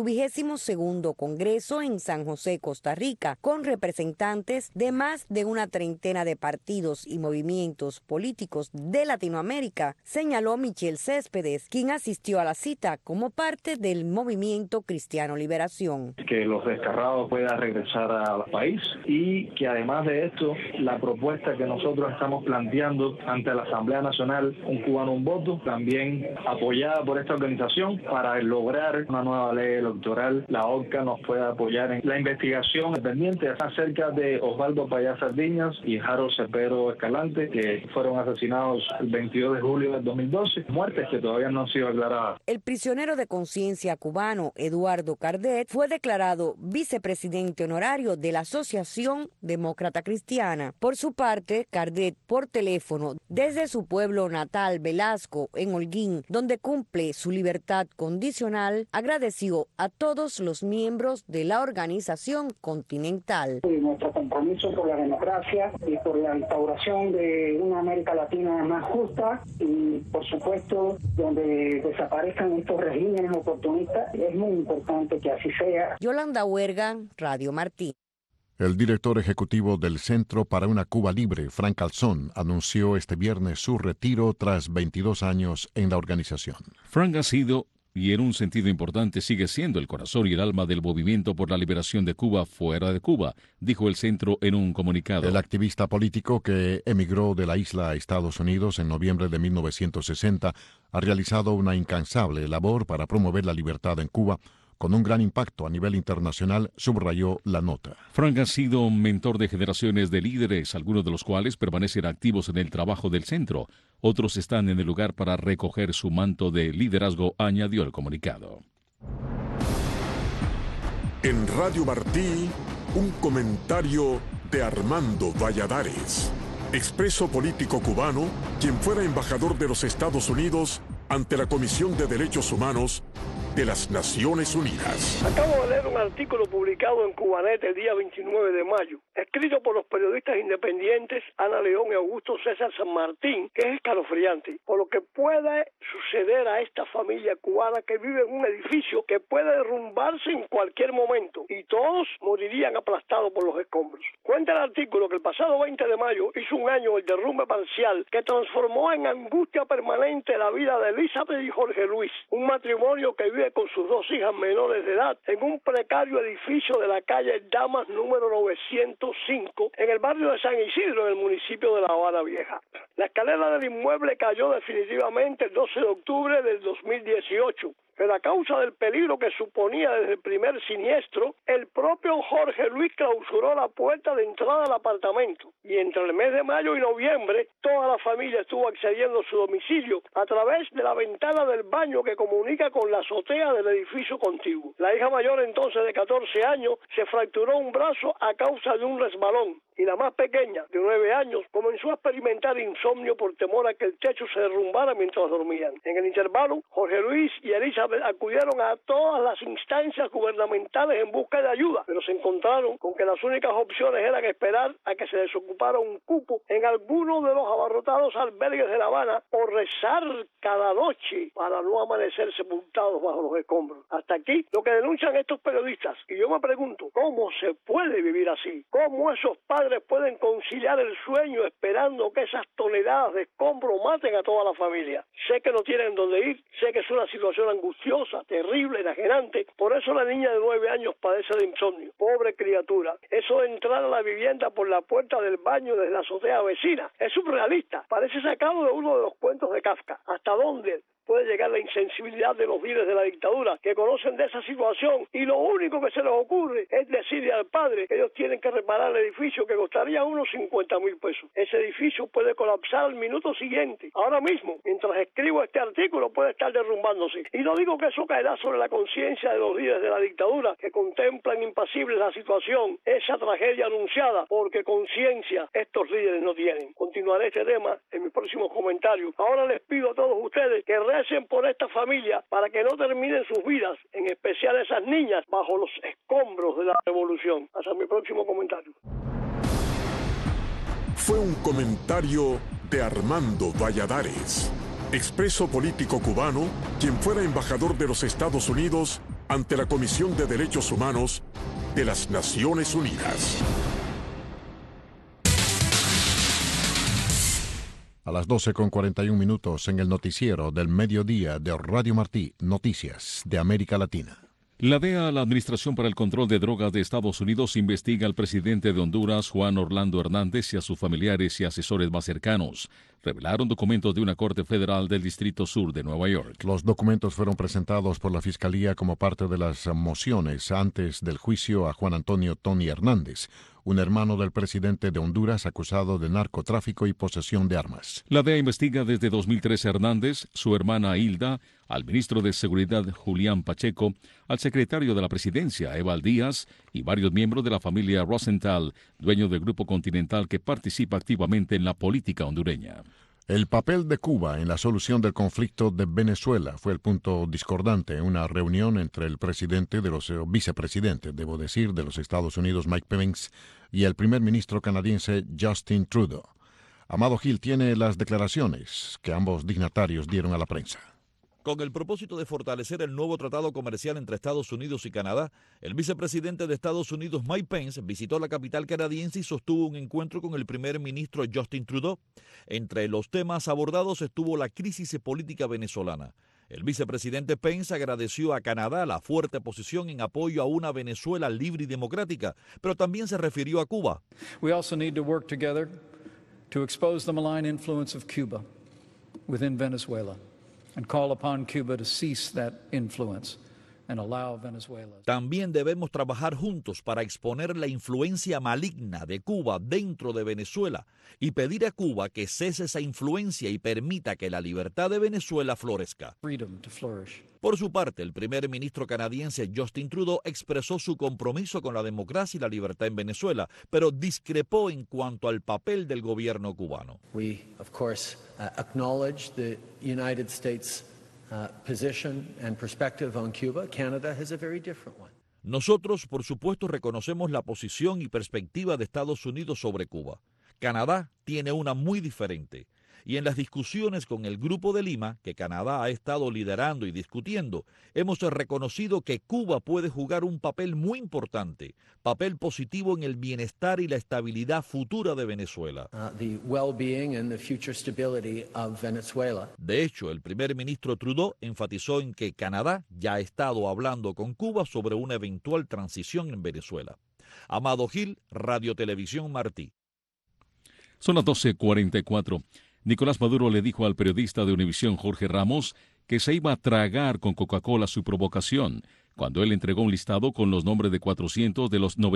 22º Congreso en San José, Costa Rica, con representantes de más de una treintena de partidos y movimientos políticos de Latinoamérica, señaló Michel Céspedes, quien asistió a la cita como parte del Movimiento Cristiano Liberación. Que los desterrados puedan regresar al país y que además de esto, la propuesta que nosotros estamos planteando ante la Asamblea Nacional, un cubano, un voto, también apoyada por esta organización para lograr una nueva ley electoral, la OCA nos pueda apoyar en la investigación pendiente acerca de Osvaldo Payá Sardiñas y Harold Cepero Escalante, que fueron asesinados el 22 de julio del 2012, muertes que todavía no han sido aclaradas. El prisionero de conciencia cubano Eduardo Cardet fue declarado vicepresidente honorario de la Asociación Demócrata Cristiana. Por su parte, Cardet, por teléfono, desde su pueblo natal Velasco, en Holguín, donde cumple su libertad condicional, agradeció a todos los miembros de la organización continental. Y nuestro compromiso por la democracia y por la instauración de una América Latina más justa y, por supuesto, donde desaparezcan estos regímenes oportunistas, es muy importante que así sea. Yolanda Huerga, Radio Martí. El director ejecutivo del Centro para una Cuba Libre, Frank Calzón, anunció este viernes su retiro tras 22 años en la organización. Frank ha sido y en un sentido importante sigue siendo el corazón y el alma del movimiento por la liberación de Cuba fuera de Cuba, dijo el centro en un comunicado. El activista político que emigró de la isla a Estados Unidos en noviembre de 1960 ha realizado una incansable labor para promover la libertad en Cuba, con un gran impacto a nivel internacional, subrayó la nota. Frank ha sido un mentor de generaciones de líderes, algunos de los cuales permanecen activos en el trabajo del centro. Otros están en el lugar para recoger su manto de liderazgo, añadió el comunicado. En Radio Martí, un comentario de Armando Valladares, expreso político cubano, quien fuera embajador de los Estados Unidos ante la Comisión de Derechos Humanos de las Naciones Unidas. Acabo de leer un artículo publicado en Cubanet el día 29 de mayo, escrito por los periodistas independientes Ana León y Augusto César San Martín, que es escalofriante, por lo que puede suceder a esta familia cubana que vive en un edificio que puede derrumbarse en cualquier momento y todos morirían aplastados por los escombros. Cuenta el artículo que el pasado 20 de mayo hizo un año el derrumbe parcial que transformó en angustia permanente la vida de Elizabeth y Jorge Luis, un matrimonio que vive vive con sus 2 hijas menores de edad en un precario edificio de la calle Damas número 905 en el barrio de San Isidro, en el municipio de La Habana Vieja. La escalera del inmueble cayó definitivamente el 12 de octubre del 2018. Pero a causa del peligro que suponía desde el primer siniestro, el propio Jorge Luis clausuró la puerta de entrada al apartamento. Y entre el mes de mayo y noviembre, toda la familia estuvo accediendo a su domicilio a través de la ventana del baño que comunica con la azotea del edificio contiguo. La hija mayor, entonces de 14 años, se fracturó un brazo a causa de un resbalón. Y la más pequeña, de 9 años, comenzó a experimentar insomnio por temor a que el techo se derrumbara mientras dormían. En el intervalo, Jorge Luis y Elizabeth acudieron a todas las instancias gubernamentales en busca de ayuda, pero se encontraron con que las únicas opciones eran esperar a que se desocupara un cupo en alguno de los abarrotados albergues de La Habana o rezar cada noche para no amanecer sepultados bajo los escombros. Hasta aquí lo que denuncian estos periodistas. Y yo me pregunto, ¿cómo se puede vivir así? ¿Cómo esos padres pueden conciliar el sueño esperando que esas toneladas de escombros maten a toda la familia? Sé que no tienen dónde ir, sé que es una situación angustiosa, terrible, enajenante. Por eso la niña de 9 años padece de insomnio. Pobre criatura. Eso de entrar a la vivienda por la puerta del baño desde la azotea vecina es surrealista. Parece sacado de uno de los cuentos de Kafka. ¿Hasta dónde puede llegar la insensibilidad de los líderes de la dictadura que conocen de esa situación y lo único que se les ocurre es decirle al padre que ellos tienen que reparar el edificio que costaría unos 50.000 pesos? Ese edificio puede colapsar al minuto siguiente. Ahora mismo, mientras escribo este artículo, puede estar derrumbándose. Y no digo que eso caerá sobre la conciencia de los líderes de la dictadura que contemplan impasibles la situación, esa tragedia anunciada, porque conciencia estos líderes no tienen. Continuaré este tema en mis próximos comentarios. Ahora les pido a todos ustedes que recen por esta familia para que no terminen sus vidas, en especial esas niñas, bajo los escombros de la revolución. Hasta mi próximo comentario. Fue un comentario de Armando Valladares, expreso político cubano, quien fuera embajador de los Estados Unidos ante la Comisión de Derechos Humanos de las Naciones Unidas. A las 12:41 en el noticiero del mediodía de Radio Martí, Noticias de América Latina. La DEA, la Administración para el Control de Drogas de Estados Unidos, investiga al presidente de Honduras, Juan Orlando Hernández, y a sus familiares y asesores más cercanos. Revelaron documentos de una corte federal del Distrito Sur de Nueva York. Los documentos fueron presentados por la Fiscalía como parte de las mociones antes del juicio a Juan Antonio Tony Hernández, un hermano del presidente de Honduras acusado de narcotráfico y posesión de armas. La DEA investiga desde 2013 a Hernández, su hermana Hilda, al ministro de Seguridad Julián Pacheco, al secretario de la Presidencia Eval Díaz y varios miembros de la familia Rosenthal, dueño del Grupo Continental que participa activamente en la política hondureña. El papel de Cuba en la solución del conflicto de Venezuela fue el punto discordante en una reunión entre el presidente de los vicepresidentes, debo decir, de los Estados Unidos, Mike Pence, y el primer ministro canadiense Justin Trudeau. Amado Gil tiene las declaraciones que ambos dignatarios dieron a la prensa. Con el propósito de fortalecer el nuevo tratado comercial entre Estados Unidos y Canadá, el vicepresidente de Estados Unidos, Mike Pence, visitó la capital canadiense y sostuvo un encuentro con el primer ministro Justin Trudeau. Entre los temas abordados estuvo la crisis política venezolana. El vicepresidente Pence agradeció a Canadá la fuerte posición en apoyo a una Venezuela libre y democrática, pero también se refirió a Cuba. We also need to work together to expose the malign influence of Cuba within Venezuela and call upon Cuba to cease that influence and allow Venezuela. También debemos trabajar juntos para exponer la influencia maligna de Cuba dentro de Venezuela y pedir a Cuba que cese esa influencia y permita que la libertad de Venezuela florezca. Freedom to flourish. Por su parte, el primer ministro canadiense Justin Trudeau expresó su compromiso con la democracia y la libertad en Venezuela, pero discrepó en cuanto al papel del gobierno cubano. We, of course, acknowledge the United States position and perspective on Cuba. Canada has a very different one. Nosotros, por supuesto, reconocemos la posición y perspectiva de Estados Unidos sobre Cuba. Canadá tiene una muy diferente. Y en las discusiones con el Grupo de Lima, que Canadá ha estado liderando y discutiendo, hemos reconocido que Cuba puede jugar un papel muy importante, papel positivo en el bienestar y la estabilidad futura de Venezuela. The well-being and the future stability of Venezuela. De hecho, el primer ministro Trudeau enfatizó en que Canadá ya ha estado hablando con Cuba sobre una eventual transición en Venezuela. Amado Gil, Radio Televisión Martí. Son las 12:44. Nicolás Maduro le dijo al periodista de Univisión Jorge Ramos que se iba a tragar con Coca-Cola su provocación, cuando él entregó un listado con los nombres de 400 de los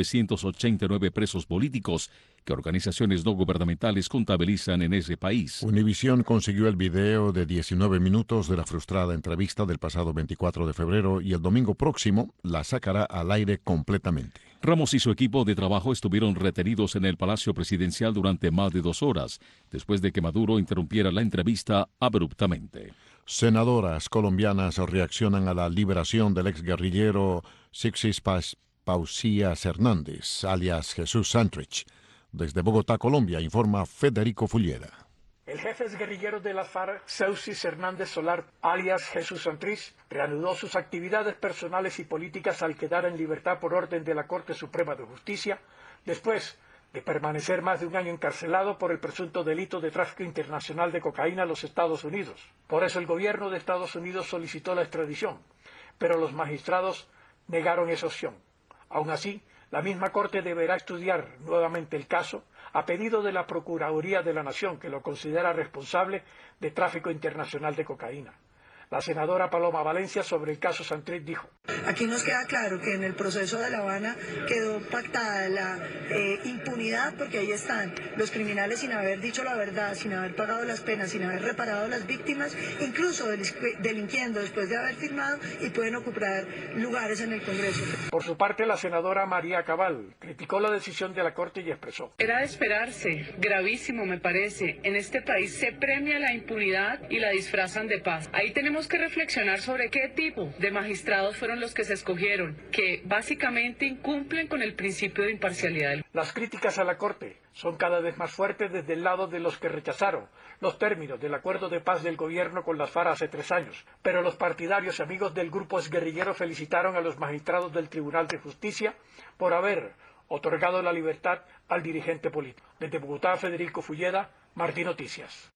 989 presos políticos que organizaciones no gubernamentales contabilizan en ese país. Univisión consiguió el video de 19 minutos de la frustrada entrevista del pasado 24 de febrero y el domingo próximo la sacará al aire completamente. Ramos y su equipo de trabajo estuvieron retenidos en el Palacio Presidencial durante más de 2 horas, después de que Maduro interrumpiera la entrevista abruptamente. Senadoras colombianas reaccionan a la liberación del exguerrillero Sixis Pausías Hernández, alias Jesús Santrich. Desde Bogotá, Colombia, informa Federico Fulleda. El jefe guerrillero de las FARC, Seusis Hernández Solar, alias Jesús Santrich, reanudó sus actividades personales y políticas al quedar en libertad por orden de la Corte Suprema de Justicia, después de permanecer más de un año encarcelado por el presunto delito de tráfico internacional de cocaína a los Estados Unidos. Por eso el gobierno de Estados Unidos solicitó la extradición, pero los magistrados negaron esa opción. Aún así, la misma Corte deberá estudiar nuevamente el caso a pedido de la Procuraduría de la Nación, que lo considera responsable de tráfico internacional de cocaína. La senadora Paloma Valencia sobre el caso Santrich dijo: aquí nos queda claro que en el proceso de La Habana quedó pactada la impunidad, porque ahí están los criminales sin haber dicho la verdad, sin haber pagado las penas, sin haber reparado a las víctimas, incluso delinquiendo después de haber firmado, y pueden ocupar lugares en el Congreso. Por su parte, la senadora María Cabal criticó la decisión de la Corte y expresó: era de esperarse, gravísimo me parece. En este país se premia la impunidad y la disfrazan de paz. Ahí tenemos que reflexionar sobre qué tipo de magistrados fueron los que se escogieron, que básicamente incumplen con el principio de imparcialidad. Las críticas a la Corte son cada vez más fuertes desde el lado de los que rechazaron los términos del acuerdo de paz del gobierno con las FARC hace 3 años. Pero los partidarios y amigos del grupo exguerrillero felicitaron a los magistrados del Tribunal de Justicia por haber otorgado la libertad al dirigente político. Desde Bogotá, Federico Fulleda, Martí Noticias.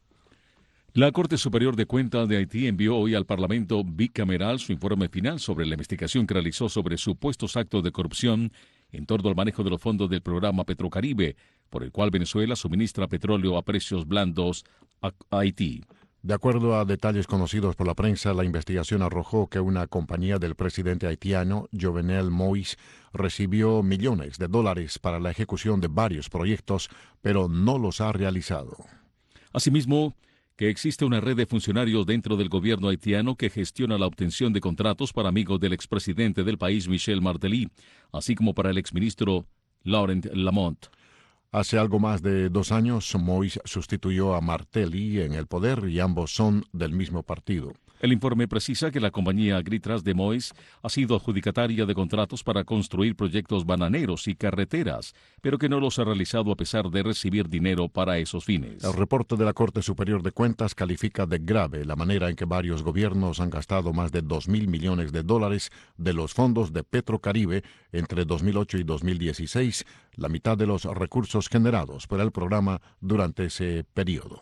La Corte Superior de Cuentas de Haití envió hoy al Parlamento bicameral su informe final sobre la investigación que realizó sobre supuestos actos de corrupción en torno al manejo de los fondos del programa Petrocaribe, por el cual Venezuela suministra petróleo a precios blandos a Haití. De acuerdo a detalles conocidos por la prensa, la investigación arrojó que una compañía del presidente haitiano, Jovenel Moïse, recibió millones de dólares para la ejecución de varios proyectos, pero no los ha realizado. Asimismo, que existe una red de funcionarios dentro del gobierno haitiano que gestiona la obtención de contratos para amigos del expresidente del país, Michel Martelly, así como para el exministro Laurent Lamont. Hace algo más de 2 años, Moïse sustituyó a Martelly en el poder y ambos son del mismo partido. El informe precisa que la compañía Gritras de Moïse ha sido adjudicataria de contratos para construir proyectos bananeros y carreteras, pero que no los ha realizado a pesar de recibir dinero para esos fines. El reporte de la Corte Superior de Cuentas califica de grave la manera en que varios gobiernos han gastado más de 2.000 millones de dólares de los fondos de Petrocaribe entre 2008 y 2016, la mitad de los recursos generados por el programa durante ese periodo.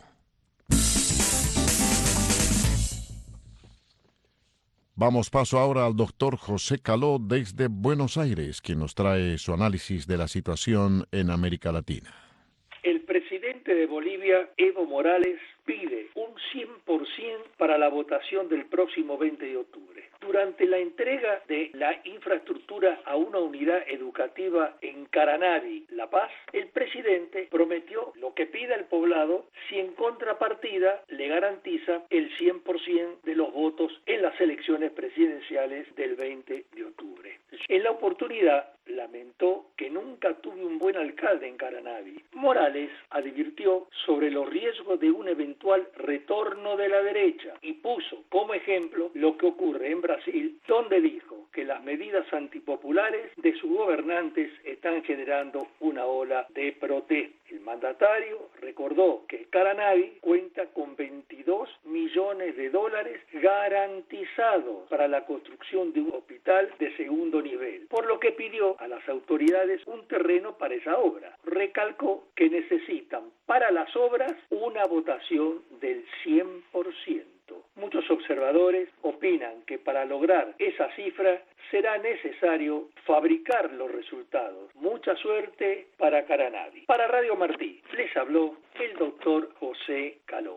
Vamos paso ahora al doctor José Caló desde Buenos Aires, quien nos trae su análisis de la situación en América Latina. El presidente de Bolivia, Evo Morales, pide un 100% para la votación del próximo 20 de octubre. Durante la entrega de la infraestructura a una unidad educativa en Caranavi, La Paz, el presidente prometió lo que pida el poblado si en contrapartida le garantiza el 100% de los votos en las elecciones presidenciales del 20 de octubre. En la oportunidad, lamentó que nunca tuve un buen alcalde en Caranavi. Morales advirtió sobre los riesgos de un eventual retorno de la derecha y puso como ejemplo lo que ocurre en Brasil, donde dijo que las medidas antipopulares de sus gobernantes están generando una ola de protesta. El mandatario recordó que el Caranavi cuenta con $22 millones garantizados para la construcción de un hospital de segundo nivel, por lo que pidió a las autoridades un terreno para esa obra. Recalcó que necesitan para las obras una votación del 100%. Muchos observadores opinan que para lograr esa cifra será necesario fabricar los resultados. Mucha suerte para Caranavi. Para Radio Martí les habló el doctor José Caló.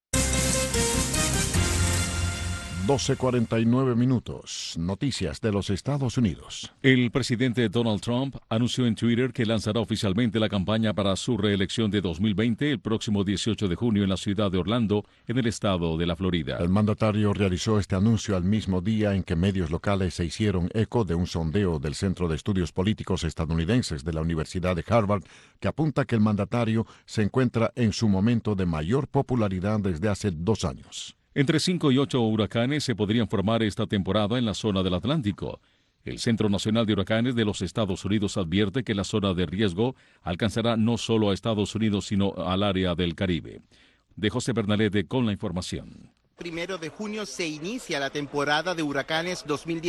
12:49 minutos. Noticias de los Estados Unidos. El presidente Donald Trump anunció en Twitter que lanzará oficialmente la campaña para su reelección de 2020 el próximo 18 de junio en la ciudad de Orlando, en el estado de la Florida. El mandatario realizó este anuncio al mismo día en que medios locales se hicieron eco de un sondeo del Centro de Estudios Políticos Estadounidenses de la Universidad de Harvard que apunta que el mandatario se encuentra en su momento de mayor popularidad desde hace 2 años. Entre 5 y 8 huracanes se podrían formar esta temporada en la zona del Atlántico. El Centro Nacional de Huracanes de los Estados Unidos advierte que la zona de riesgo alcanzará no solo a Estados Unidos, sino al área del Caribe. De José Bernalete con la información. 1 de junio se inicia la temporada de huracanes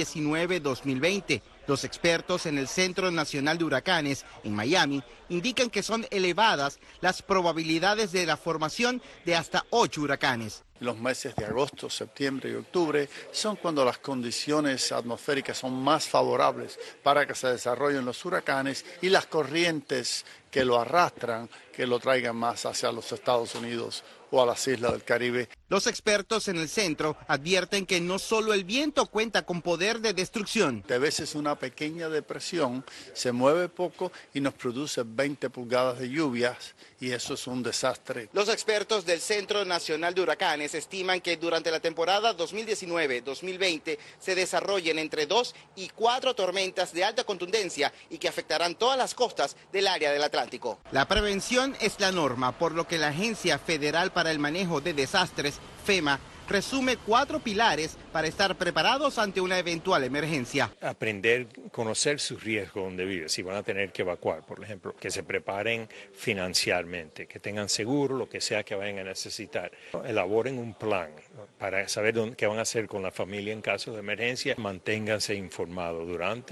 2019-2020. Los expertos en el Centro Nacional de Huracanes en Miami indican que son elevadas las probabilidades de la formación de hasta 8 huracanes. Los meses de agosto, septiembre y octubre son cuando las condiciones atmosféricas son más favorables para que se desarrollen los huracanes y las corrientes que lo arrastran, que lo traigan más hacia los Estados Unidos o a las islas del Caribe. Los expertos en el centro advierten que no solo el viento cuenta con poder de destrucción. A veces una pequeña depresión se mueve poco y nos produce 20 pulgadas de lluvias y eso es un desastre. Los expertos del Centro Nacional de Huracanes estiman que durante la temporada 2019-2020 se desarrollen entre 2 y 4 tormentas de alta contundencia y que afectarán todas las costas del área del Atlántico. La prevención es la norma, por lo que la Agencia Federal para el Manejo de Desastres, FEMA, resume 4 pilares para estar preparados ante una eventual emergencia. Aprender, conocer su riesgo donde vive, si van a tener que evacuar, por ejemplo, que se preparen financieramente, que tengan seguro lo que sea que vayan a necesitar. Elaboren un plan para saber qué van a hacer con la familia en caso de emergencia. Manténganse informados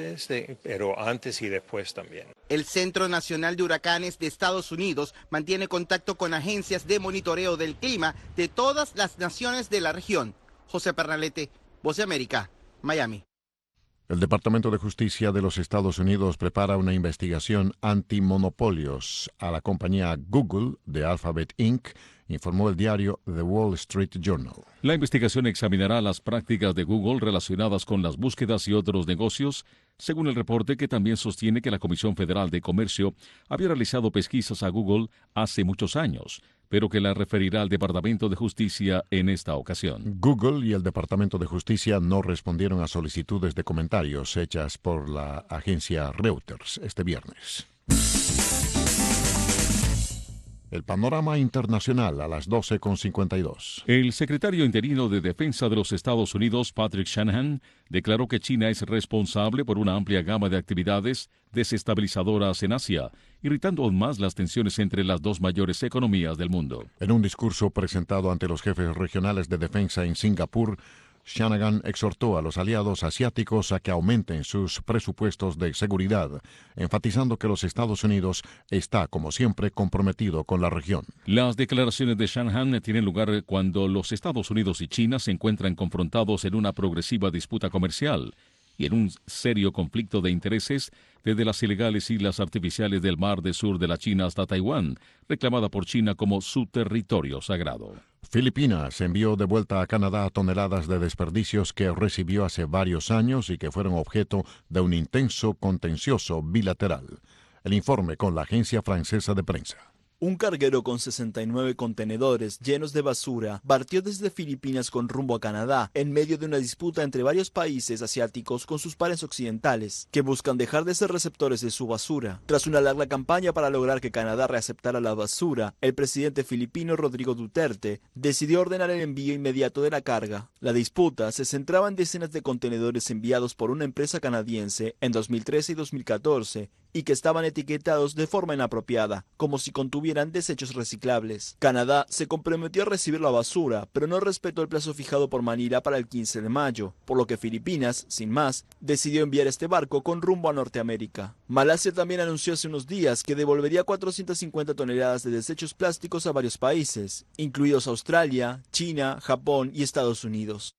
pero antes y después también. El Centro Nacional de Huracanes de Estados Unidos mantiene contacto con agencias de monitoreo del clima de todas las naciones de la región. José Pernalete, Voz de América, Miami. El Departamento de Justicia de los Estados Unidos prepara una investigación antimonopolios a la compañía Google de Alphabet Inc., informó el diario The Wall Street Journal. La investigación examinará las prácticas de Google relacionadas con las búsquedas y otros negocios, según el reporte que también sostiene que la Comisión Federal de Comercio había realizado pesquisas a Google hace muchos años, pero que la referirá al Departamento de Justicia en esta ocasión. Google y el Departamento de Justicia no respondieron a solicitudes de comentarios hechas por la agencia Reuters este viernes. El panorama internacional a las 12:52. El secretario interino de Defensa de los Estados Unidos, Patrick Shanahan, declaró que China es responsable por una amplia gama de actividades desestabilizadoras en Asia, irritando aún más las tensiones entre las 2 mayores economías del mundo. En un discurso presentado ante los jefes regionales de defensa en Singapur, Shanahan exhortó a los aliados asiáticos a que aumenten sus presupuestos de seguridad, enfatizando que los Estados Unidos está, como siempre, comprometido con la región. Las declaraciones de Shanahan tienen lugar cuando los Estados Unidos y China se encuentran confrontados en una progresiva disputa comercial y en un serio conflicto de intereses desde las ilegales islas artificiales del mar del sur de la China hasta Taiwán, reclamada por China como su territorio sagrado. Filipinas envió de vuelta a Canadá toneladas de desperdicios que recibió hace varios años y que fueron objeto de un intenso contencioso bilateral. El informe con la agencia francesa de prensa. Un carguero con 69 contenedores llenos de basura partió desde Filipinas con rumbo a Canadá en medio de una disputa entre varios países asiáticos con sus pares occidentales, que buscan dejar de ser receptores de su basura. Tras una larga campaña para lograr que Canadá reaceptara la basura, el presidente filipino Rodrigo Duterte decidió ordenar el envío inmediato de la carga. La disputa se centraba en decenas de contenedores enviados por una empresa canadiense en 2013 y 2014 y que estaban etiquetados de forma inapropiada, como si contuvieran desechos reciclables. Canadá se comprometió a recibir la basura, pero no respetó el plazo fijado por Manila para el 15 de mayo, por lo que Filipinas, sin más, decidió enviar este barco con rumbo a Norteamérica. Malasia también anunció hace unos días que devolvería 450 toneladas de desechos plásticos a varios países, incluidos Australia, China, Japón y Estados Unidos.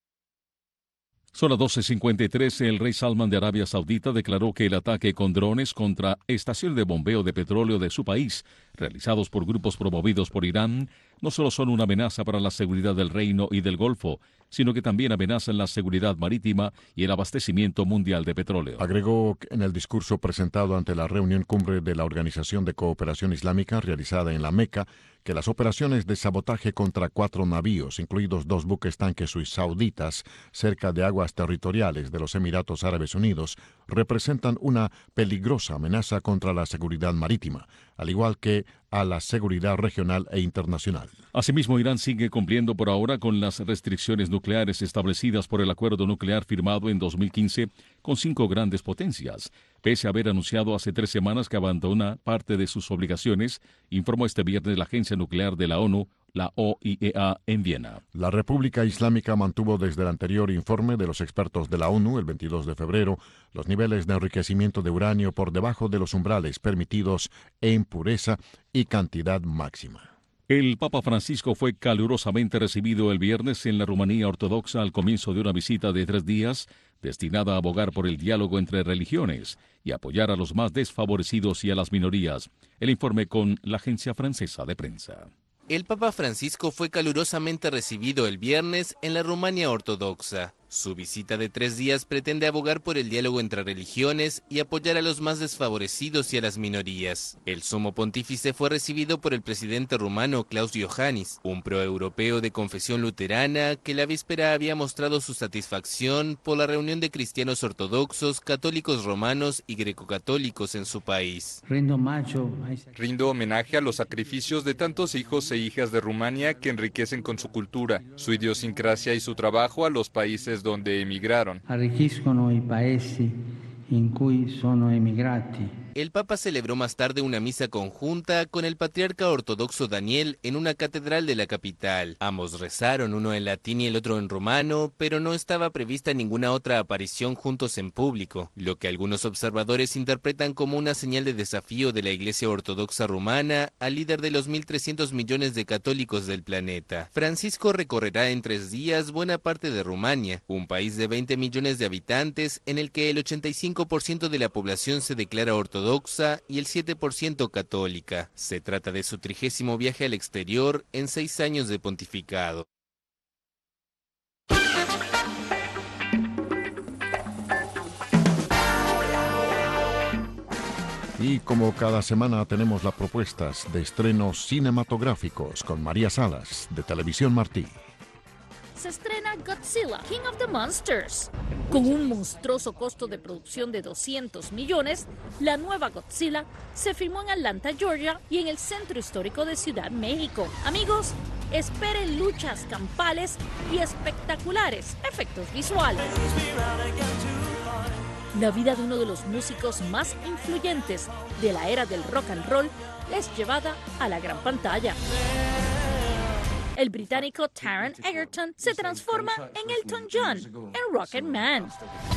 Son las 12:53. El rey Salman de Arabia Saudita declaró que el ataque con drones contra estaciones de bombeo de petróleo de su país, realizados por grupos promovidos por Irán, no solo son una amenaza para la seguridad del reino y del Golfo, sino que también amenazan la seguridad marítima y el abastecimiento mundial de petróleo. Agregó en el discurso presentado ante la reunión cumbre de la Organización de Cooperación Islámica realizada en la Meca que las operaciones de sabotaje contra 4 navíos, incluidos 2 buques tanques sauditas, cerca de aguas territoriales de los Emiratos Árabes Unidos, representan una peligrosa amenaza contra la seguridad marítima, al igual que a la seguridad regional e internacional. Asimismo, Irán sigue cumpliendo por ahora con las restricciones nucleares establecidas por el acuerdo nuclear firmado en 2015 con 5 grandes potencias, pese a haber anunciado hace 3 semanas que abandona parte de sus obligaciones, informó este viernes la Agencia Nuclear de la ONU, la OIEA, en Viena. La República Islámica mantuvo desde el anterior informe de los expertos de la ONU, el 22 de febrero, los niveles de enriquecimiento de uranio por debajo de los umbrales permitidos en pureza y cantidad máxima. El Papa Francisco fue calurosamente recibido el viernes en la Rumanía ortodoxa al comienzo de una visita de 3 días destinada a abogar por el diálogo entre religiones y apoyar a los más desfavorecidos y a las minorías. El informe con la agencia francesa de prensa. El Papa Francisco fue calurosamente recibido el viernes en la Rumania ortodoxa. Su visita de 3 días pretende abogar por el diálogo entre religiones y apoyar a los más desfavorecidos y a las minorías. El sumo pontífice fue recibido por el presidente rumano Klaus Iohannis, un proeuropeo de confesión luterana que la víspera había mostrado su satisfacción por la reunión de cristianos ortodoxos, católicos romanos y grecocatólicos en su país. Rindo homenaje a los sacrificios de tantos hijos e hijas de Rumania que enriquecen con su cultura, su idiosincrasia y su trabajo a los países donde emigraron. Arricchiscono i paesi in cui sono emigrati. El Papa celebró más tarde una misa conjunta con el patriarca ortodoxo Daniel en una catedral de la capital. Ambos rezaron, uno en latín y el otro en rumano, pero no estaba prevista ninguna otra aparición juntos en público, lo que algunos observadores interpretan como una señal de desafío de la Iglesia Ortodoxa rumana al líder de los 1.300 millones de católicos del planeta. Francisco recorrerá en 3 días buena parte de Rumania, un país de 20 millones de habitantes en el que el 85% de la población se declara ortodoxa y el 7% católica. Se trata de su 30º viaje al exterior en 6 años de pontificado. Y como cada semana tenemos las propuestas de estrenos cinematográficos con María Salas, de Televisión Martí. Se estrena Godzilla, King of the Monsters. Con un monstruoso costo de producción de 200 millones, la nueva Godzilla se filmó en Atlanta, Georgia y en el centro histórico de Ciudad México. Amigos, esperen luchas campales y espectaculares efectos visuales. La vida de uno de los músicos más influyentes de la era del rock and roll es llevada a la gran pantalla. El británico Taron Egerton se transforma en Elton John en Rocketman.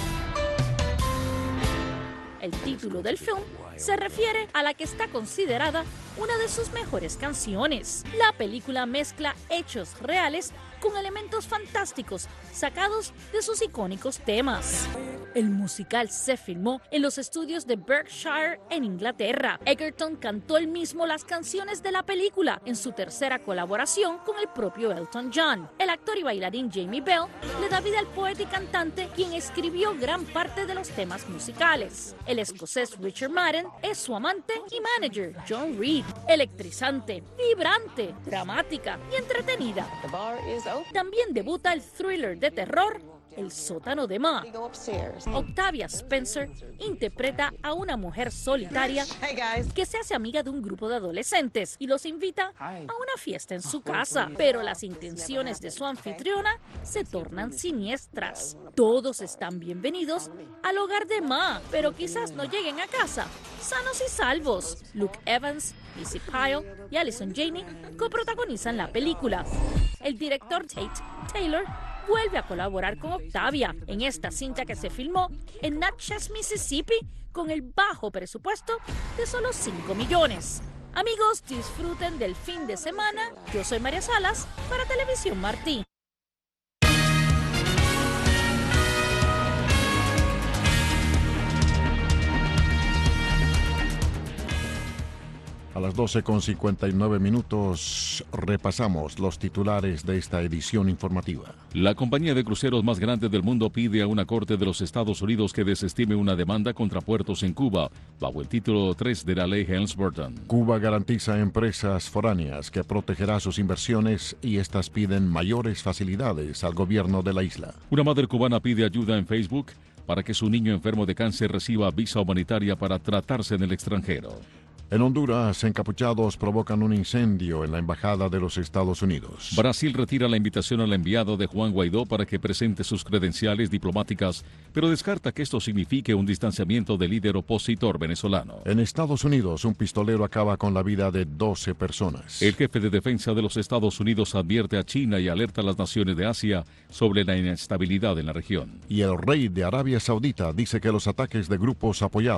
El título del film se refiere a la que está considerada una de sus mejores canciones. La película mezcla hechos reales con elementos fantásticos sacados de sus icónicos temas. El musical se filmó en los estudios de Berkshire en Inglaterra. Egerton cantó él mismo las canciones de la película en su tercera colaboración con el propio Elton John. El actor y bailarín Jamie Bell le da vida al poeta y cantante quien escribió gran parte de los temas musicales. El escocés Richard Madden es su amante y manager, John Reid. Electrizante, vibrante, dramática y entretenida. También debuta el thriller de terror El sótano de Ma. Octavia Spencer interpreta a una mujer solitaria que se hace amiga de un grupo de adolescentes y los invita a una fiesta en su casa, pero las intenciones de su anfitriona se tornan siniestras. Todos están bienvenidos al hogar de Ma, pero quizás no lleguen a casa sanos y salvos. Luke Evans, Lizzie Pyle y Allison Janney coprotagonizan la película. El director Tate Taylor vuelve a colaborar con Octavia en esta cinta que se filmó en Natchez, Mississippi, con el bajo presupuesto de solo 5 millones. Amigos, disfruten del fin de semana. Yo soy María Salas para Televisión Martí. A las 12:59 repasamos los titulares de esta edición informativa. La compañía de cruceros más grande del mundo pide a una corte de los Estados Unidos que desestime una demanda contra puertos en Cuba, bajo el título 3 de la ley Helms-Burton. Cuba garantiza a empresas foráneas que protegerá sus inversiones y estas piden mayores facilidades al gobierno de la isla. Una madre cubana pide ayuda en Facebook para que su niño enfermo de cáncer reciba visa humanitaria para tratarse en el extranjero. En Honduras, encapuchados provocan un incendio en la embajada de los Estados Unidos. Brasil retira la invitación al enviado de Juan Guaidó para que presente sus credenciales diplomáticas, pero descarta que esto signifique un distanciamiento del líder opositor venezolano. En Estados Unidos, un pistolero acaba con la vida de 12 personas. El jefe de defensa de los Estados Unidos advierte a China y alerta a las naciones de Asia sobre la inestabilidad en la región. Y el rey de Arabia Saudita dice que los ataques de grupos apoyados